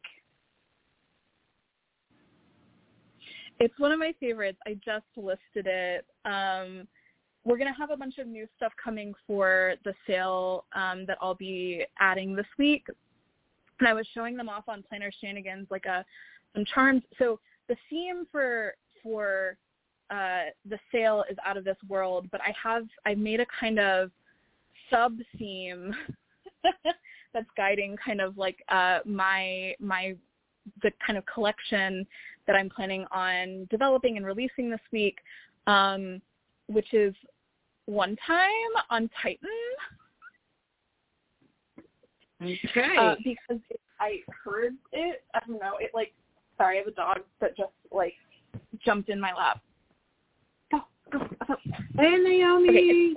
It's one of my favorites. I just listed it. We're going to have a bunch of new stuff coming for the sale that I'll be adding this week. And I was showing them off on Planner Shenanigans, like some charms. So the theme for the sale is out of this world, but I've made a kind of sub-theme that's guiding kind of like the kind of collection that I'm planning on developing and releasing this week, which is One Time on Titan.
Okay.
Because I heard it, I don't know, sorry, I have a dog that just jumped in my lap. Go.
Hey, Naomi.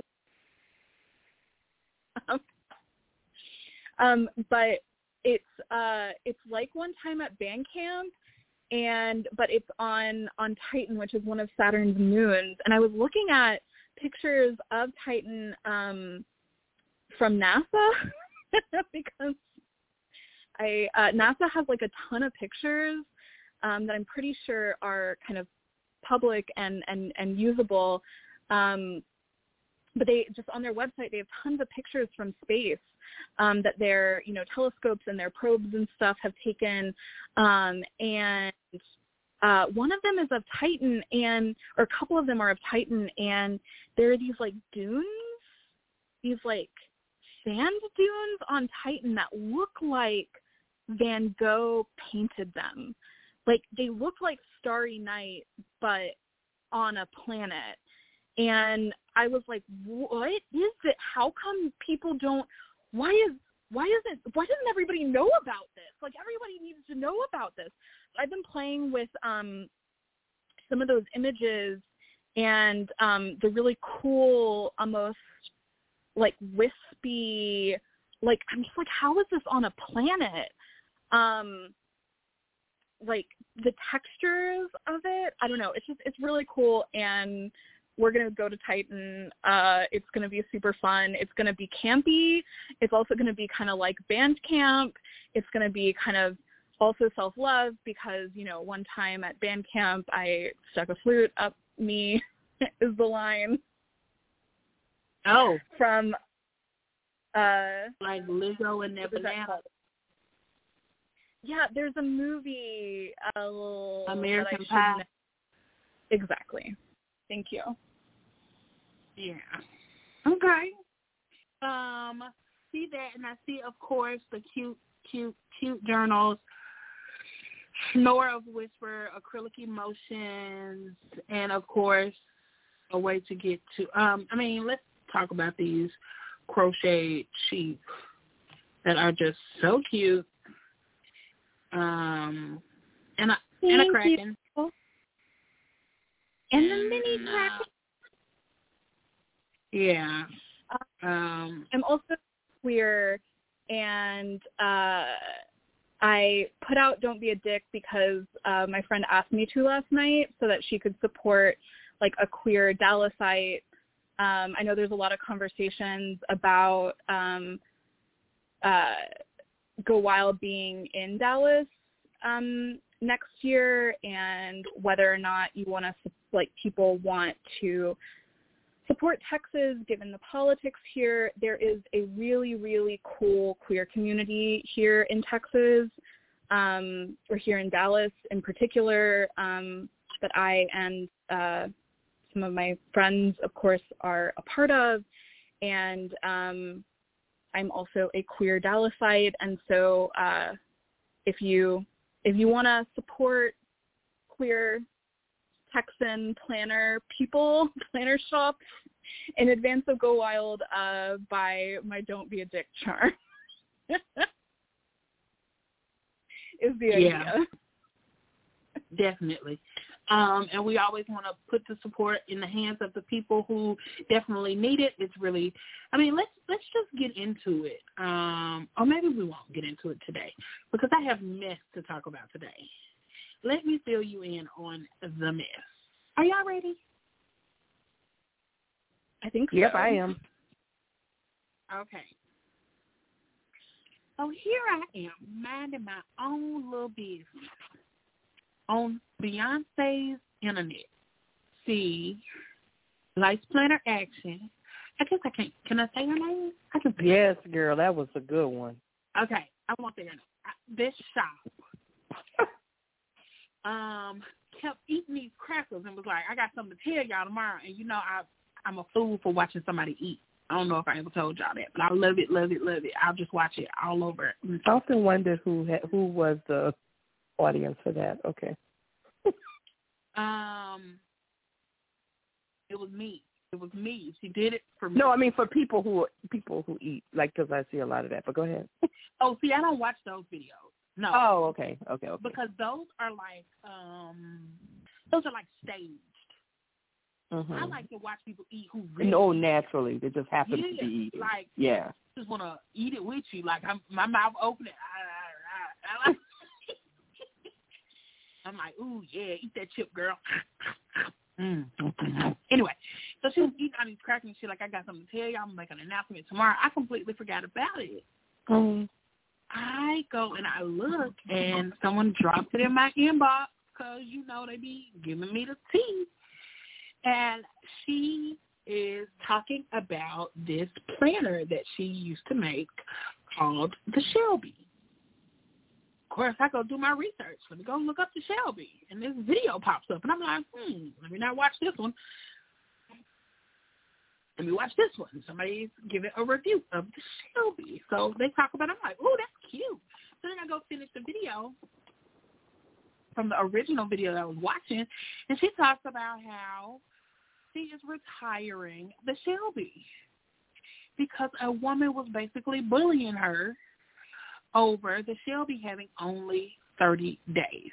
Okay. But it's like One Time at Bandcamp, but it's on Titan, which is one of Saturn's moons. And I was looking at pictures of Titan from NASA because NASA has a ton of pictures that I'm pretty sure are kind of public and usable. But they just on their website, they have tons of pictures from space that their telescopes and their probes and stuff have taken, and one of them is of Titan, or a couple of them are of Titan, and there are these dunes, these sand dunes on Titan that look like Van Gogh painted them. They look like Starry Night, but on a planet. And I was like, what is it? How come people don't? Why doesn't everybody know about this? Everybody needs to know about this. I've been playing with some of those images and the really cool, almost wispy. I'm just how is this on a planet? The textures of it, I don't know. It's really cool, and we're going to go to Titan. It's going to be super fun. It's going to be campy. It's also going to be kind of like Bandcamp. It's going to be kind of also self-love because, one time at Bandcamp, I stuck a flute up me is the line.
Oh.
From
like Lizzo and their banana.
Yeah, there's a movie.
American Pie.
Exactly. Thank you.
Yeah. Okay. see that, and I see, of course, the cute journals, Nora of Whisper, Acrylic Emotions, and, of course, a way to get to, let's talk about these crochet sheets that are just so cute. And a Kraken. And the mini Kraken. Yeah.
I'm also queer, and I put out Don't Be a Dick because my friend asked me to last night so that she could support like a queer Dallasite. I know there's a lot of conversations about Go Wild being in Dallas next year, and whether or not you want to, like, people want to support Texas given the politics here. There is a really, really cool queer community here in Texas, or here in Dallas in particular, that I and some of my friends, of course, are a part of. And I'm also a queer Dallasite, and so if you want to support queer Texan planner shops in advance of Go Wild, buy my Don't Be a Dick charm. Is the idea.
Definitely. And we always want to put the support in the hands of the people who definitely need it. It's really, let's just get into it. Or maybe we won't get into it today because I have mess to talk about today. Let me fill you in on the mess. Are y'all ready?
I think so.
Yep, I am.
Okay. So here I am, minding my own little business on Beyonce's internet. See, Life Planner Action. I guess I can't. Can I say her name? I can.
Yes, girl, that was a good one.
Okay, I won't say her name. This shop kept eating these crackers and was like, I got something to tell y'all tomorrow. And you know, I'm a fool for watching somebody eat. I don't know if I ever told y'all that, but I love it, love it, love it. I'll just watch it all over.
I often wondered who was the audience for that. Okay.
It was me. It was me. She did it for me.
No, I mean for people who eat, like, because I see a lot of that. But go ahead.
Oh, see, I don't watch those videos. No.
Oh, okay.
Because those are like staged. Mm-hmm. I like to watch people eat who really.
No, naturally, they just happen to be eating.
Like,
yeah.
I just want to eat it with you. Like, my mouth open. I'm like, ooh, yeah, eat that chip, girl. Anyway, so she was eating all these crackers and shit. Like, I got something to tell you. I'm going to make an announcement tomorrow. I completely forgot about it. I go and I look, and someone dropped it in my inbox because, you know, they be giving me the tea. And she is talking about this planner that she used to make called the Shelby. Of course, I go do my research. Let me go look up the Shelby. And this video pops up. And I'm like, let me not watch this one. Let me watch this one. Somebody's giving a review of the Shelby. So they talk about it. I'm like, ooh, that's cute. So then I go finish the video from the original video that I was watching. And she talks about how she is retiring the Shelby because a woman was basically bullying her over the Shelby having only 30 days.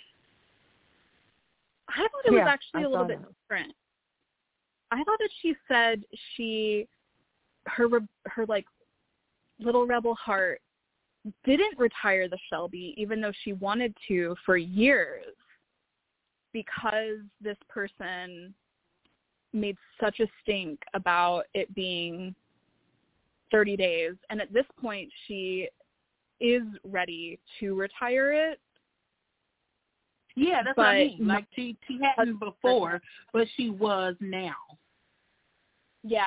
I thought it was actually a little bit different. I thought that she said her like little rebel heart didn't retire the Shelby even though she wanted to for years because this person made such a stink about it being 30 days. And at this point, she is ready to retire it.
Yeah, that's what I mean. Like, she hadn't before, but she was now.
Yeah.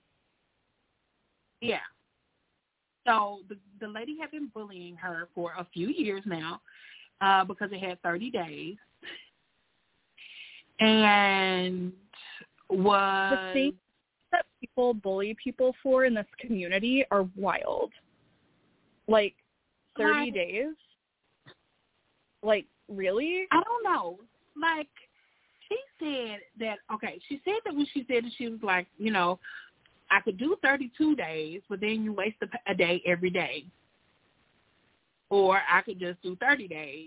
Yeah. So the lady had been bullying her for a few years now because it had 30 days. And was
that people bully people for in this community are wild. Like 30 days? Like, really?
I don't know. Like, she said that, she said that when she said that she was like, you know, I could do 32 days, but then you waste a day every day. Or I could just do 30 days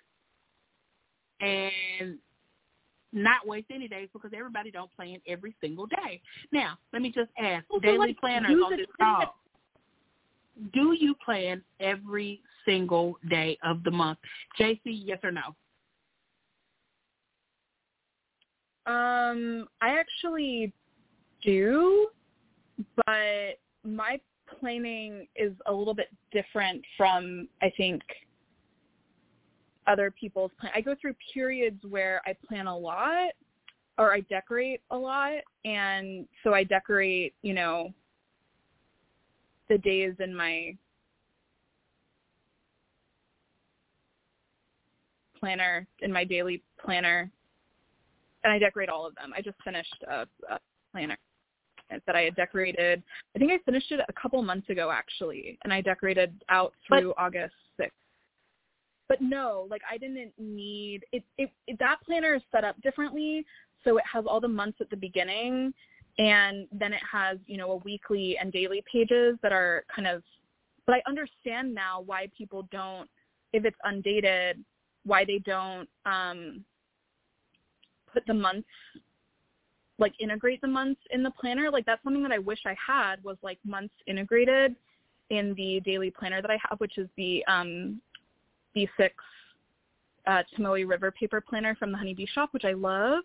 and not waste any days because everybody don't plan every single day. Now, let me just ask, daily planners on this call, do you plan every single day of the month? JC, yes or no?
I actually do, but my planning is a little bit different from, I think, other people's plan. I go through periods where I plan a lot or I decorate a lot, and so I decorate, you know, the days in my planner, in my daily planner, and I decorate all of them. I just finished a planner that I had decorated. I think I finished it a couple months ago, actually, and I decorated out through August 6th. But no, like I didn't need it. That planner is set up differently, so it has all the months at the beginning, and then it has, you know, a weekly and daily pages that are kind of. But I understand now why people don't, if it's undated, why they don't put the months, like integrate the months in the planner. Like that's something that I wish I had, was like months integrated in the daily planner that I have, which is the B6 Tomoe River paper planner from the Honeybee Shop, which I love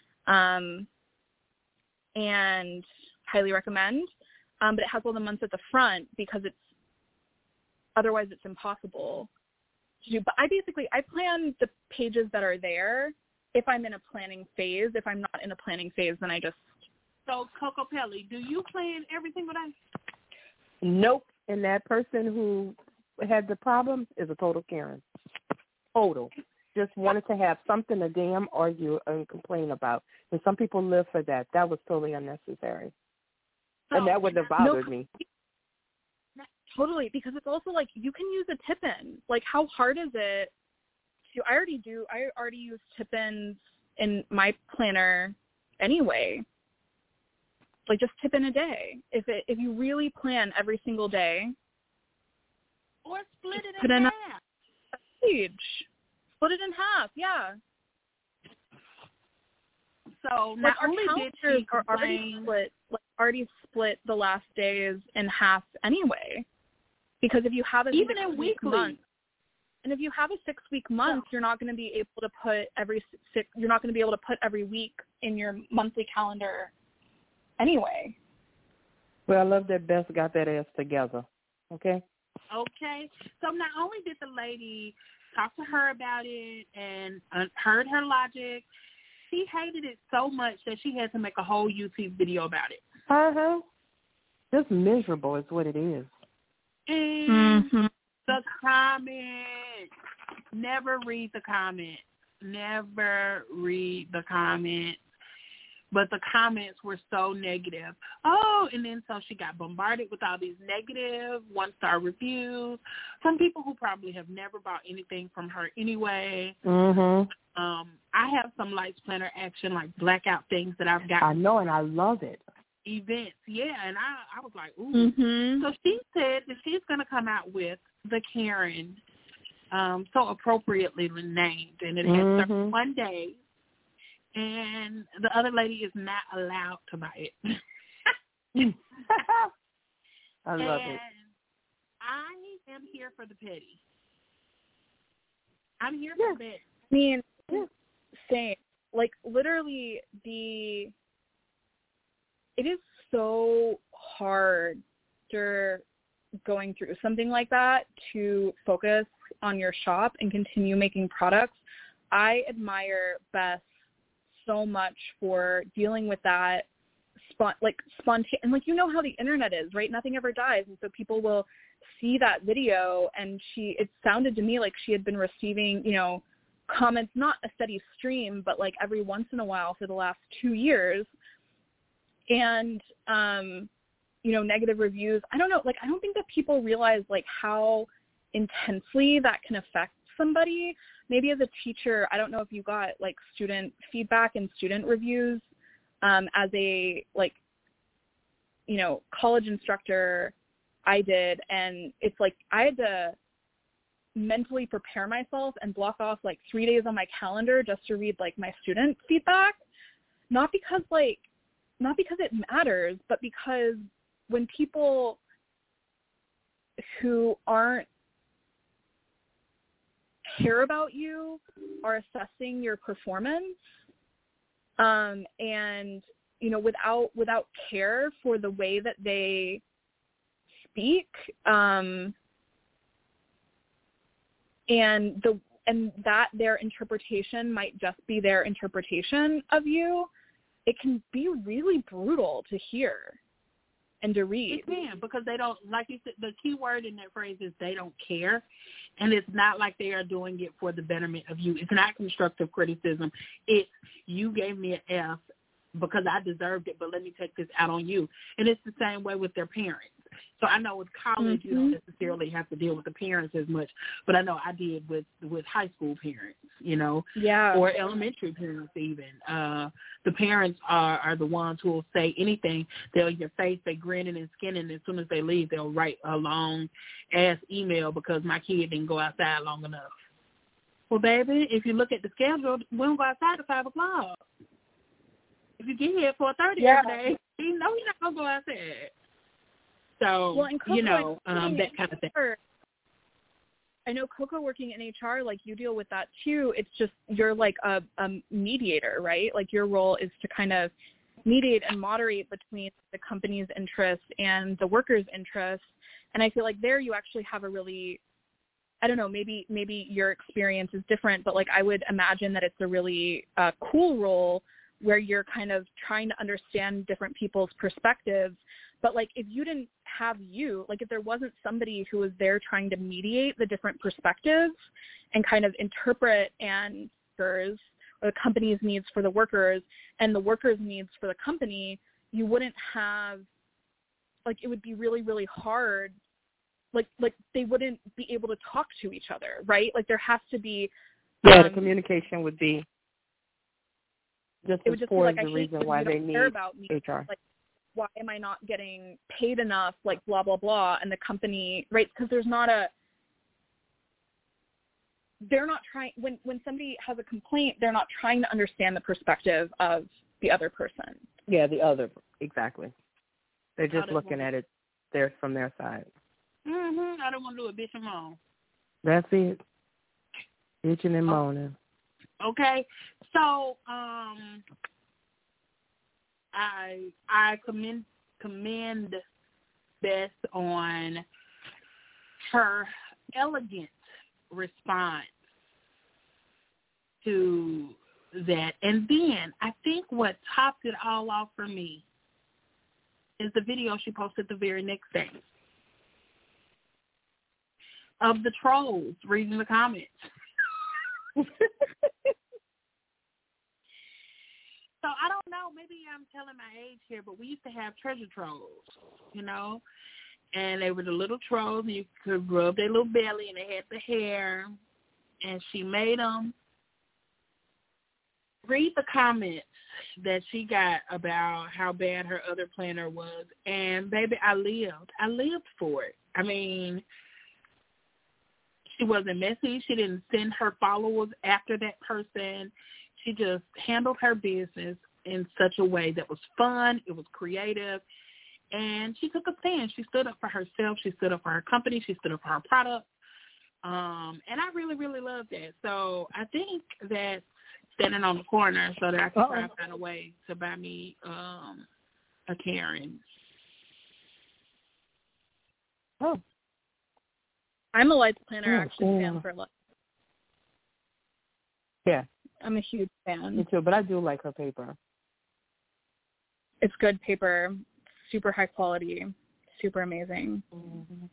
and highly recommend. But it has all the months at the front because otherwise it's impossible to do. But I plan the pages that are there if I'm in a planning phase. If I'm not in a planning phase, then I just...
So, Coco Pelli, do you plan every single day?
Nope. And that person who had the problem is a total Karen. Total. Just wanted to have something to damn argue and complain about. And some people live for that. That was totally unnecessary. So, and that wouldn't have bothered me.
Totally, because it's also like you can use a tip-in. Like, how hard is it to... I already use tip-ins in my planner anyway. Like, just tip in a day. If you really plan every single day.
Or split it in half.
Page. Split it in half, yeah.
So not only did she
already split the last days in half anyway. Because if you have a
even in weekly
month, and if you have a 6-week month, you're not going to be able to put every week in your monthly calendar anyway.
Well, I love that Beth got that ass together. Okay.
Okay. So not only did the lady talk to her about it and heard her logic, she hated it so much that she had to make a whole YouTube video about it.
Uh-huh. Just miserable is what it is.
And the comment, never read the comment. Never read the comment. But the comments were so negative. Oh, and then so she got bombarded with all these negative 1-star reviews from people who probably have never bought anything from her anyway.
Mm-hmm.
I have some Lights Planner Action, like blackout things that I've got.
I know, and I love it.
Events, yeah, and I was like, ooh.
Mm-hmm.
So she said that she's going to come out with the Karen, so appropriately named, and it has 31 days. And the other lady is not allowed to buy it.
I love it.
I am here for the petty. I'm here for the petty.
I mean, same. Like, literally, it is so hard after going through something like that to focus on your shop and continue making products. I admire Beth so much for dealing with that spontaneous, and like, you know how the internet is, right? Nothing ever dies, and so people will see that video, and it sounded to me like she had been receiving, you know, comments, not a steady stream, but like every once in a while for the last 2 years, and negative reviews. I don't know, like, I don't think that people realize like how intensely that can affect somebody. Maybe as a teacher, I don't know if you got like student feedback and student reviews as a like, college instructor. I did, and it's like I had to mentally prepare myself and block off like 3 days on my calendar just to read like my student feedback, not because it matters, but because when people who aren't care about you are assessing your performance, and without care for the way that they speak, and that their interpretation might just be their interpretation of you, it can be really brutal to hear and to read.
It can, because they don't, like you said, the key word in that phrase is they don't care. And it's not like they are doing it for the betterment of you. It's not constructive criticism. It's, you gave me an F because I deserved it, but let me take this out on you. And it's the same way with their parents. So I know with college, you don't necessarily have to deal with the parents as much, but I know I did with high school parents, or elementary parents even. The parents are the ones who will say anything. They'll in your face, they grinning and skinning. As soon as they leave, they'll write a long-ass email because my kid didn't go outside long enough. Well, baby, if you look at the schedule, we don't go outside at 5 o'clock. If you get here at 4:30 every day, you know you're not going to go outside. So, that kind of thing.
I know, Coco, working in HR, like, you deal with that too. It's just you're like a mediator, right? Like, your role is to kind of mediate and moderate between the company's interests and the workers' interests. And I feel like there you actually have a really, I don't know, maybe your experience is different, but like I would imagine that it's a really cool role where you're kind of trying to understand different people's perspectives. But like if you didn't have like if there wasn't somebody who was there trying to mediate the different perspectives and kind of interpret and or the company's needs for the workers and the workers' needs for the company, you wouldn't have, like, it would be really, really hard. Like they wouldn't be able to talk to each other, right? Like there has to be.
The communication would be just as poor as
the
reason why they need HR.
Like, why am I not getting paid enough? Like, blah, blah, blah. And the company, right? Because they're not trying, when somebody has a complaint, they're not trying to understand the perspective of the other person.
Yeah, exactly. They're just looking at it from their side.
I don't want to do a bitch and moan.
That's it. Bitching and moaning.
Okay. So, I commend Beth on her elegant response to that. And then I think what topped it all off for me is the video she posted the very next day of the trolls reading the comments. So I don't know, maybe I'm telling my age here, but we used to have treasure trolls, and they were the little trolls, and you could rub their little belly, and they had the hair, and she made them read the comments that she got about how bad her other planner was, and baby, I lived for it. I mean, she wasn't messy. She didn't send her followers after that person. She just handled her business in such a way that was fun. It was creative. And she took a stand. She stood up for herself. She stood up for her company. She stood up for her product. And I really, really love that. So I think that standing on the corner so that I can try to find a way to buy me a Karen.
Oh. I'm a Lights Planner fan for life.
Yeah.
I'm a huge fan.
Me too, but I do like her paper.
It's good paper, super high quality, super amazing.
Mm-hmm.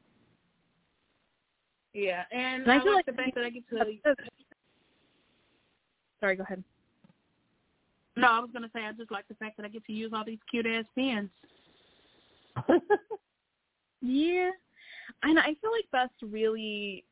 Yeah, and
I
I
feel
like the fact that I get to...
Sorry, go ahead.
No, I was going to say I just like the fact that I get to use all these cute-ass pens.
Yeah. And I feel like Bess really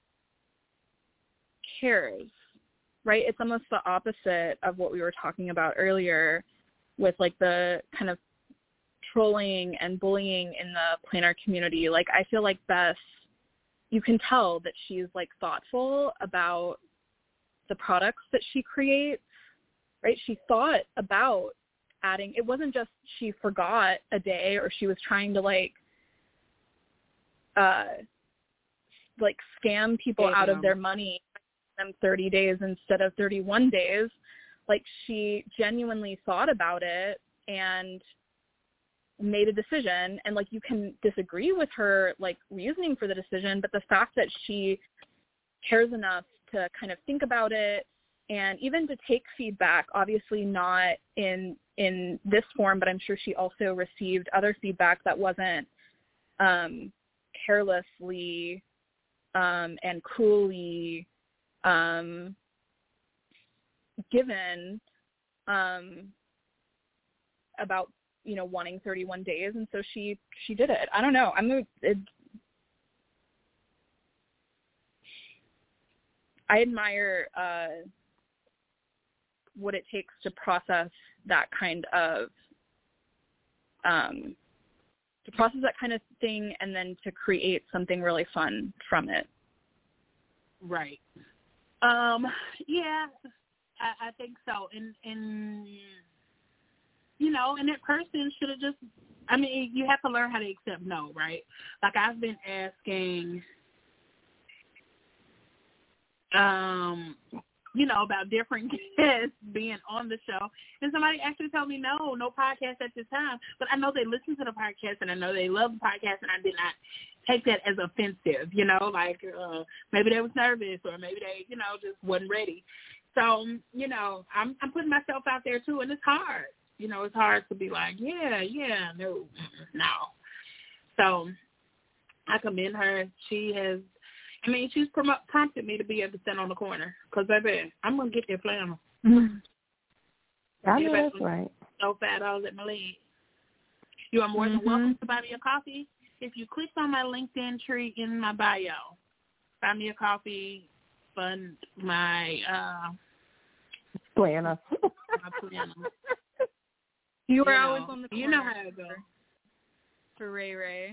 cares, right? It's almost the opposite of what we were talking about earlier with, like, the kind of trolling and bullying in the planner community. Like, I feel like Bess, you can tell that she's, like, thoughtful about the products that she creates, right? She thought about adding, it wasn't just she forgot a day or she was trying to, like scam people out of their money, them 30 days instead of 31 days. Like, she genuinely thought about it and made a decision, and, like, you can disagree with her, like, reasoning for the decision, but the fact that she cares enough to kind of think about it and even to take feedback, obviously not in this form, but I'm sure she also received other feedback that wasn't carelessly and cruelly given about, you know, wanting 31 days, and so she did it. I don't know. I admire what it takes to process that kind of thing, and then to create something really fun from it.
Right. Yeah, I think so. And you know, and that person should have just, I mean, you have to learn how to accept no, right? Like, I've been asking, you know, about different guests being on the show, and somebody actually told me no podcast at this time. But I know they listen to the podcast, and I know they love the podcast, and I did not take that as offensive, you know, like maybe they was nervous, or maybe they, you know, just wasn't ready. So, you know, I'm putting myself out there too, and it's hard. You know, it's hard to be like, no. So I commend her. She has, I mean, she's prompted me to be able to stand on the corner, because, baby, I'm going to get that flannel.
I know that's right.
So fat I was at my leg. You are more than welcome to buy me a coffee. If you click on my LinkedIn tree in my bio, buy me a coffee, fund my
planner.
My planner.
You were always on the corner.
You know how it goes.
For Ray.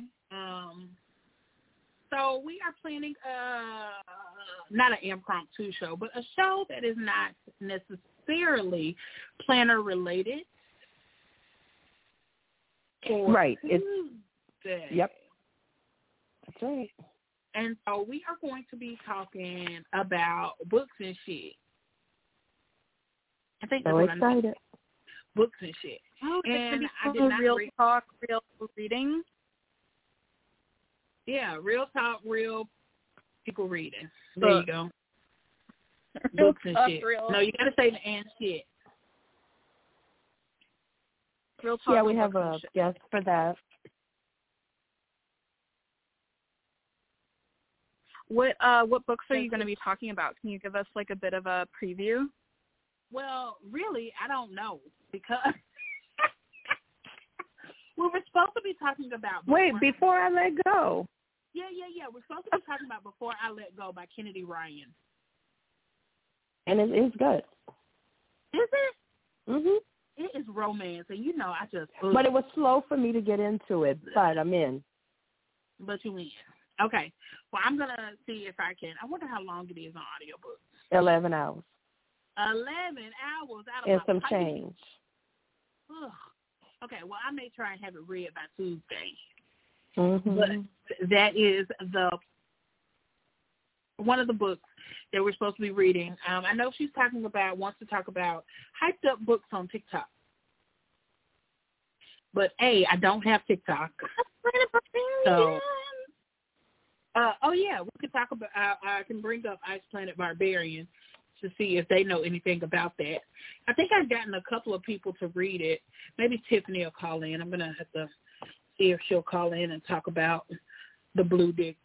So we are planning not an impromptu show, but a show that is not necessarily planner related.
Right. Yep. That's right.
And so we are going to be talking about books and shit. I think that's
so
what
excited.
Books and shit.
Oh,
and
I did not real talk, real reading.
Yeah, real talk, real people reading. There you go.
Books
and
talk,
shit.
Real.
No, you got to say the and shit.
Real talk.
Yeah, we have a guest for that.
What books are you going to be talking about? Can you give us, like, a bit of a preview?
Well, really, I don't know, because we were supposed to be talking about...
Before I Let Go.
Yeah. We're supposed to be talking about Before I Let Go by Kennedy Ryan.
And it's good.
Is it?
Mhm.
It is romance, and you know, I just...
But it was slow for me to get into it, but I'm in.
But you in. Okay. Well, I'm going to see if I can... I wonder how long it is on audiobook.
11 hours.
11 hours out of
and
my
some
pipe.
change.
Ugh. Okay, well, I may try and have it read by Tuesday.
Mm-hmm.
But that is one of the books that we're supposed to be reading. I know she's wants to talk about hyped up books on TikTok. But I don't have TikTok. So, we could talk about. I can bring up Ice Planet Barbarian to see if they know anything about that. I think I've gotten a couple of people to read it. Maybe Tiffany will call in. I'm gonna have to see if she'll call in and talk about the Blue Dick.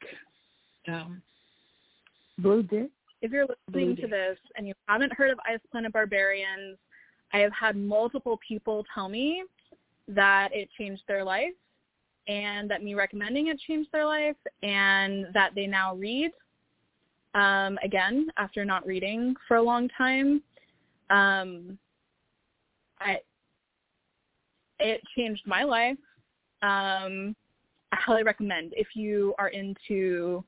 Blue Dick?
If you're listening to this and you haven't heard of Ice Planet Barbarians, I have had multiple people tell me that it changed their life, and that me recommending it changed their life, and that they now read again after not reading for a long time. It changed my life. I highly recommend if you are into,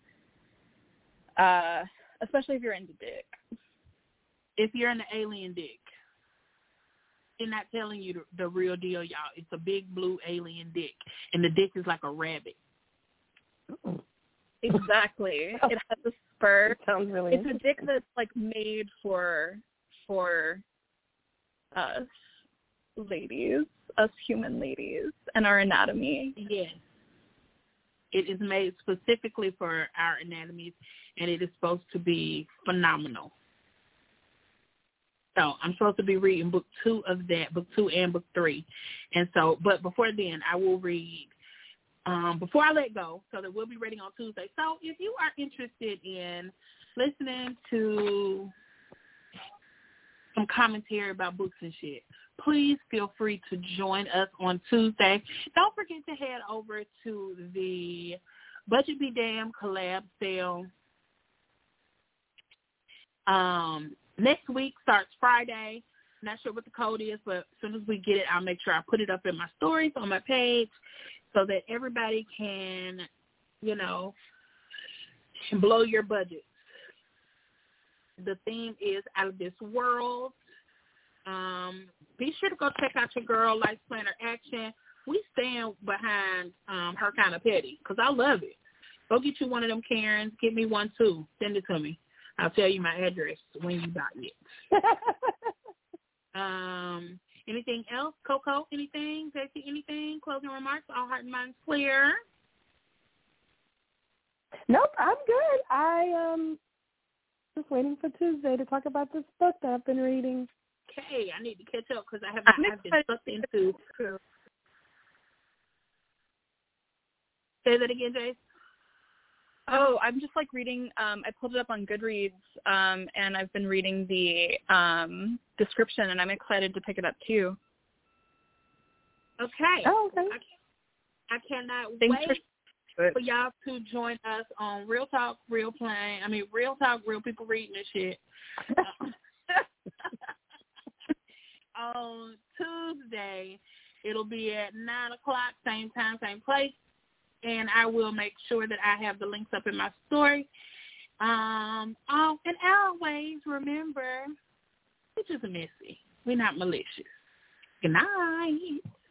especially if you're into dick.
If you're into alien dick. They're not telling you the real deal, y'all. It's a big blue alien dick, and the dick is like a rabbit.
Exactly. It has a spur.
It sounds really
It's a dick that's like made for us ladies, us human ladies, and our anatomy.
Yes. It is made specifically for our anatomies, and it is supposed to be phenomenal. So I'm supposed to be reading book 2 of that, book 2 and book 3. And so, but before then, I will read, before I let go, so that we'll be reading on Tuesday. So if you are interested in listening to some commentary about books and shit, please feel free to join us on Tuesday. Don't forget to head over to the Budget Be Damn collab sale. Next week starts Friday. Not sure what the code is, but as soon as we get it, I'll make sure I put it up in my stories on my page so that everybody can, blow your budget. The theme is Out of This World. Be sure to go check out your girl, Life Planner Action. We stand behind her kind of petty because I love it. Go get you one of them Karens. Get me one, too. Send it to me. I'll tell you my address when you got it. Anything else? Coco, anything? Jesse, anything? Closing remarks? All heart and mind clear?
Nope, I'm good. I just waiting for Tuesday to talk about this book that I've been reading.
Okay, I need to catch up because I've been sucked into. Say that again, Jace.
Oh, I'm just reading, I pulled it up on Goodreads, and I've been reading the description, and I'm excited to pick it up too.
Okay.
Oh, okay.
I cannot
Thanks
wait for y'all to join us on Real Talk, Real Talk, Real People Reading this shit. On Tuesday, it'll be at 9 o'clock, same time, same place. And I will make sure that I have the links up in my story. And always remember, we're just messy. We're not malicious. Good night.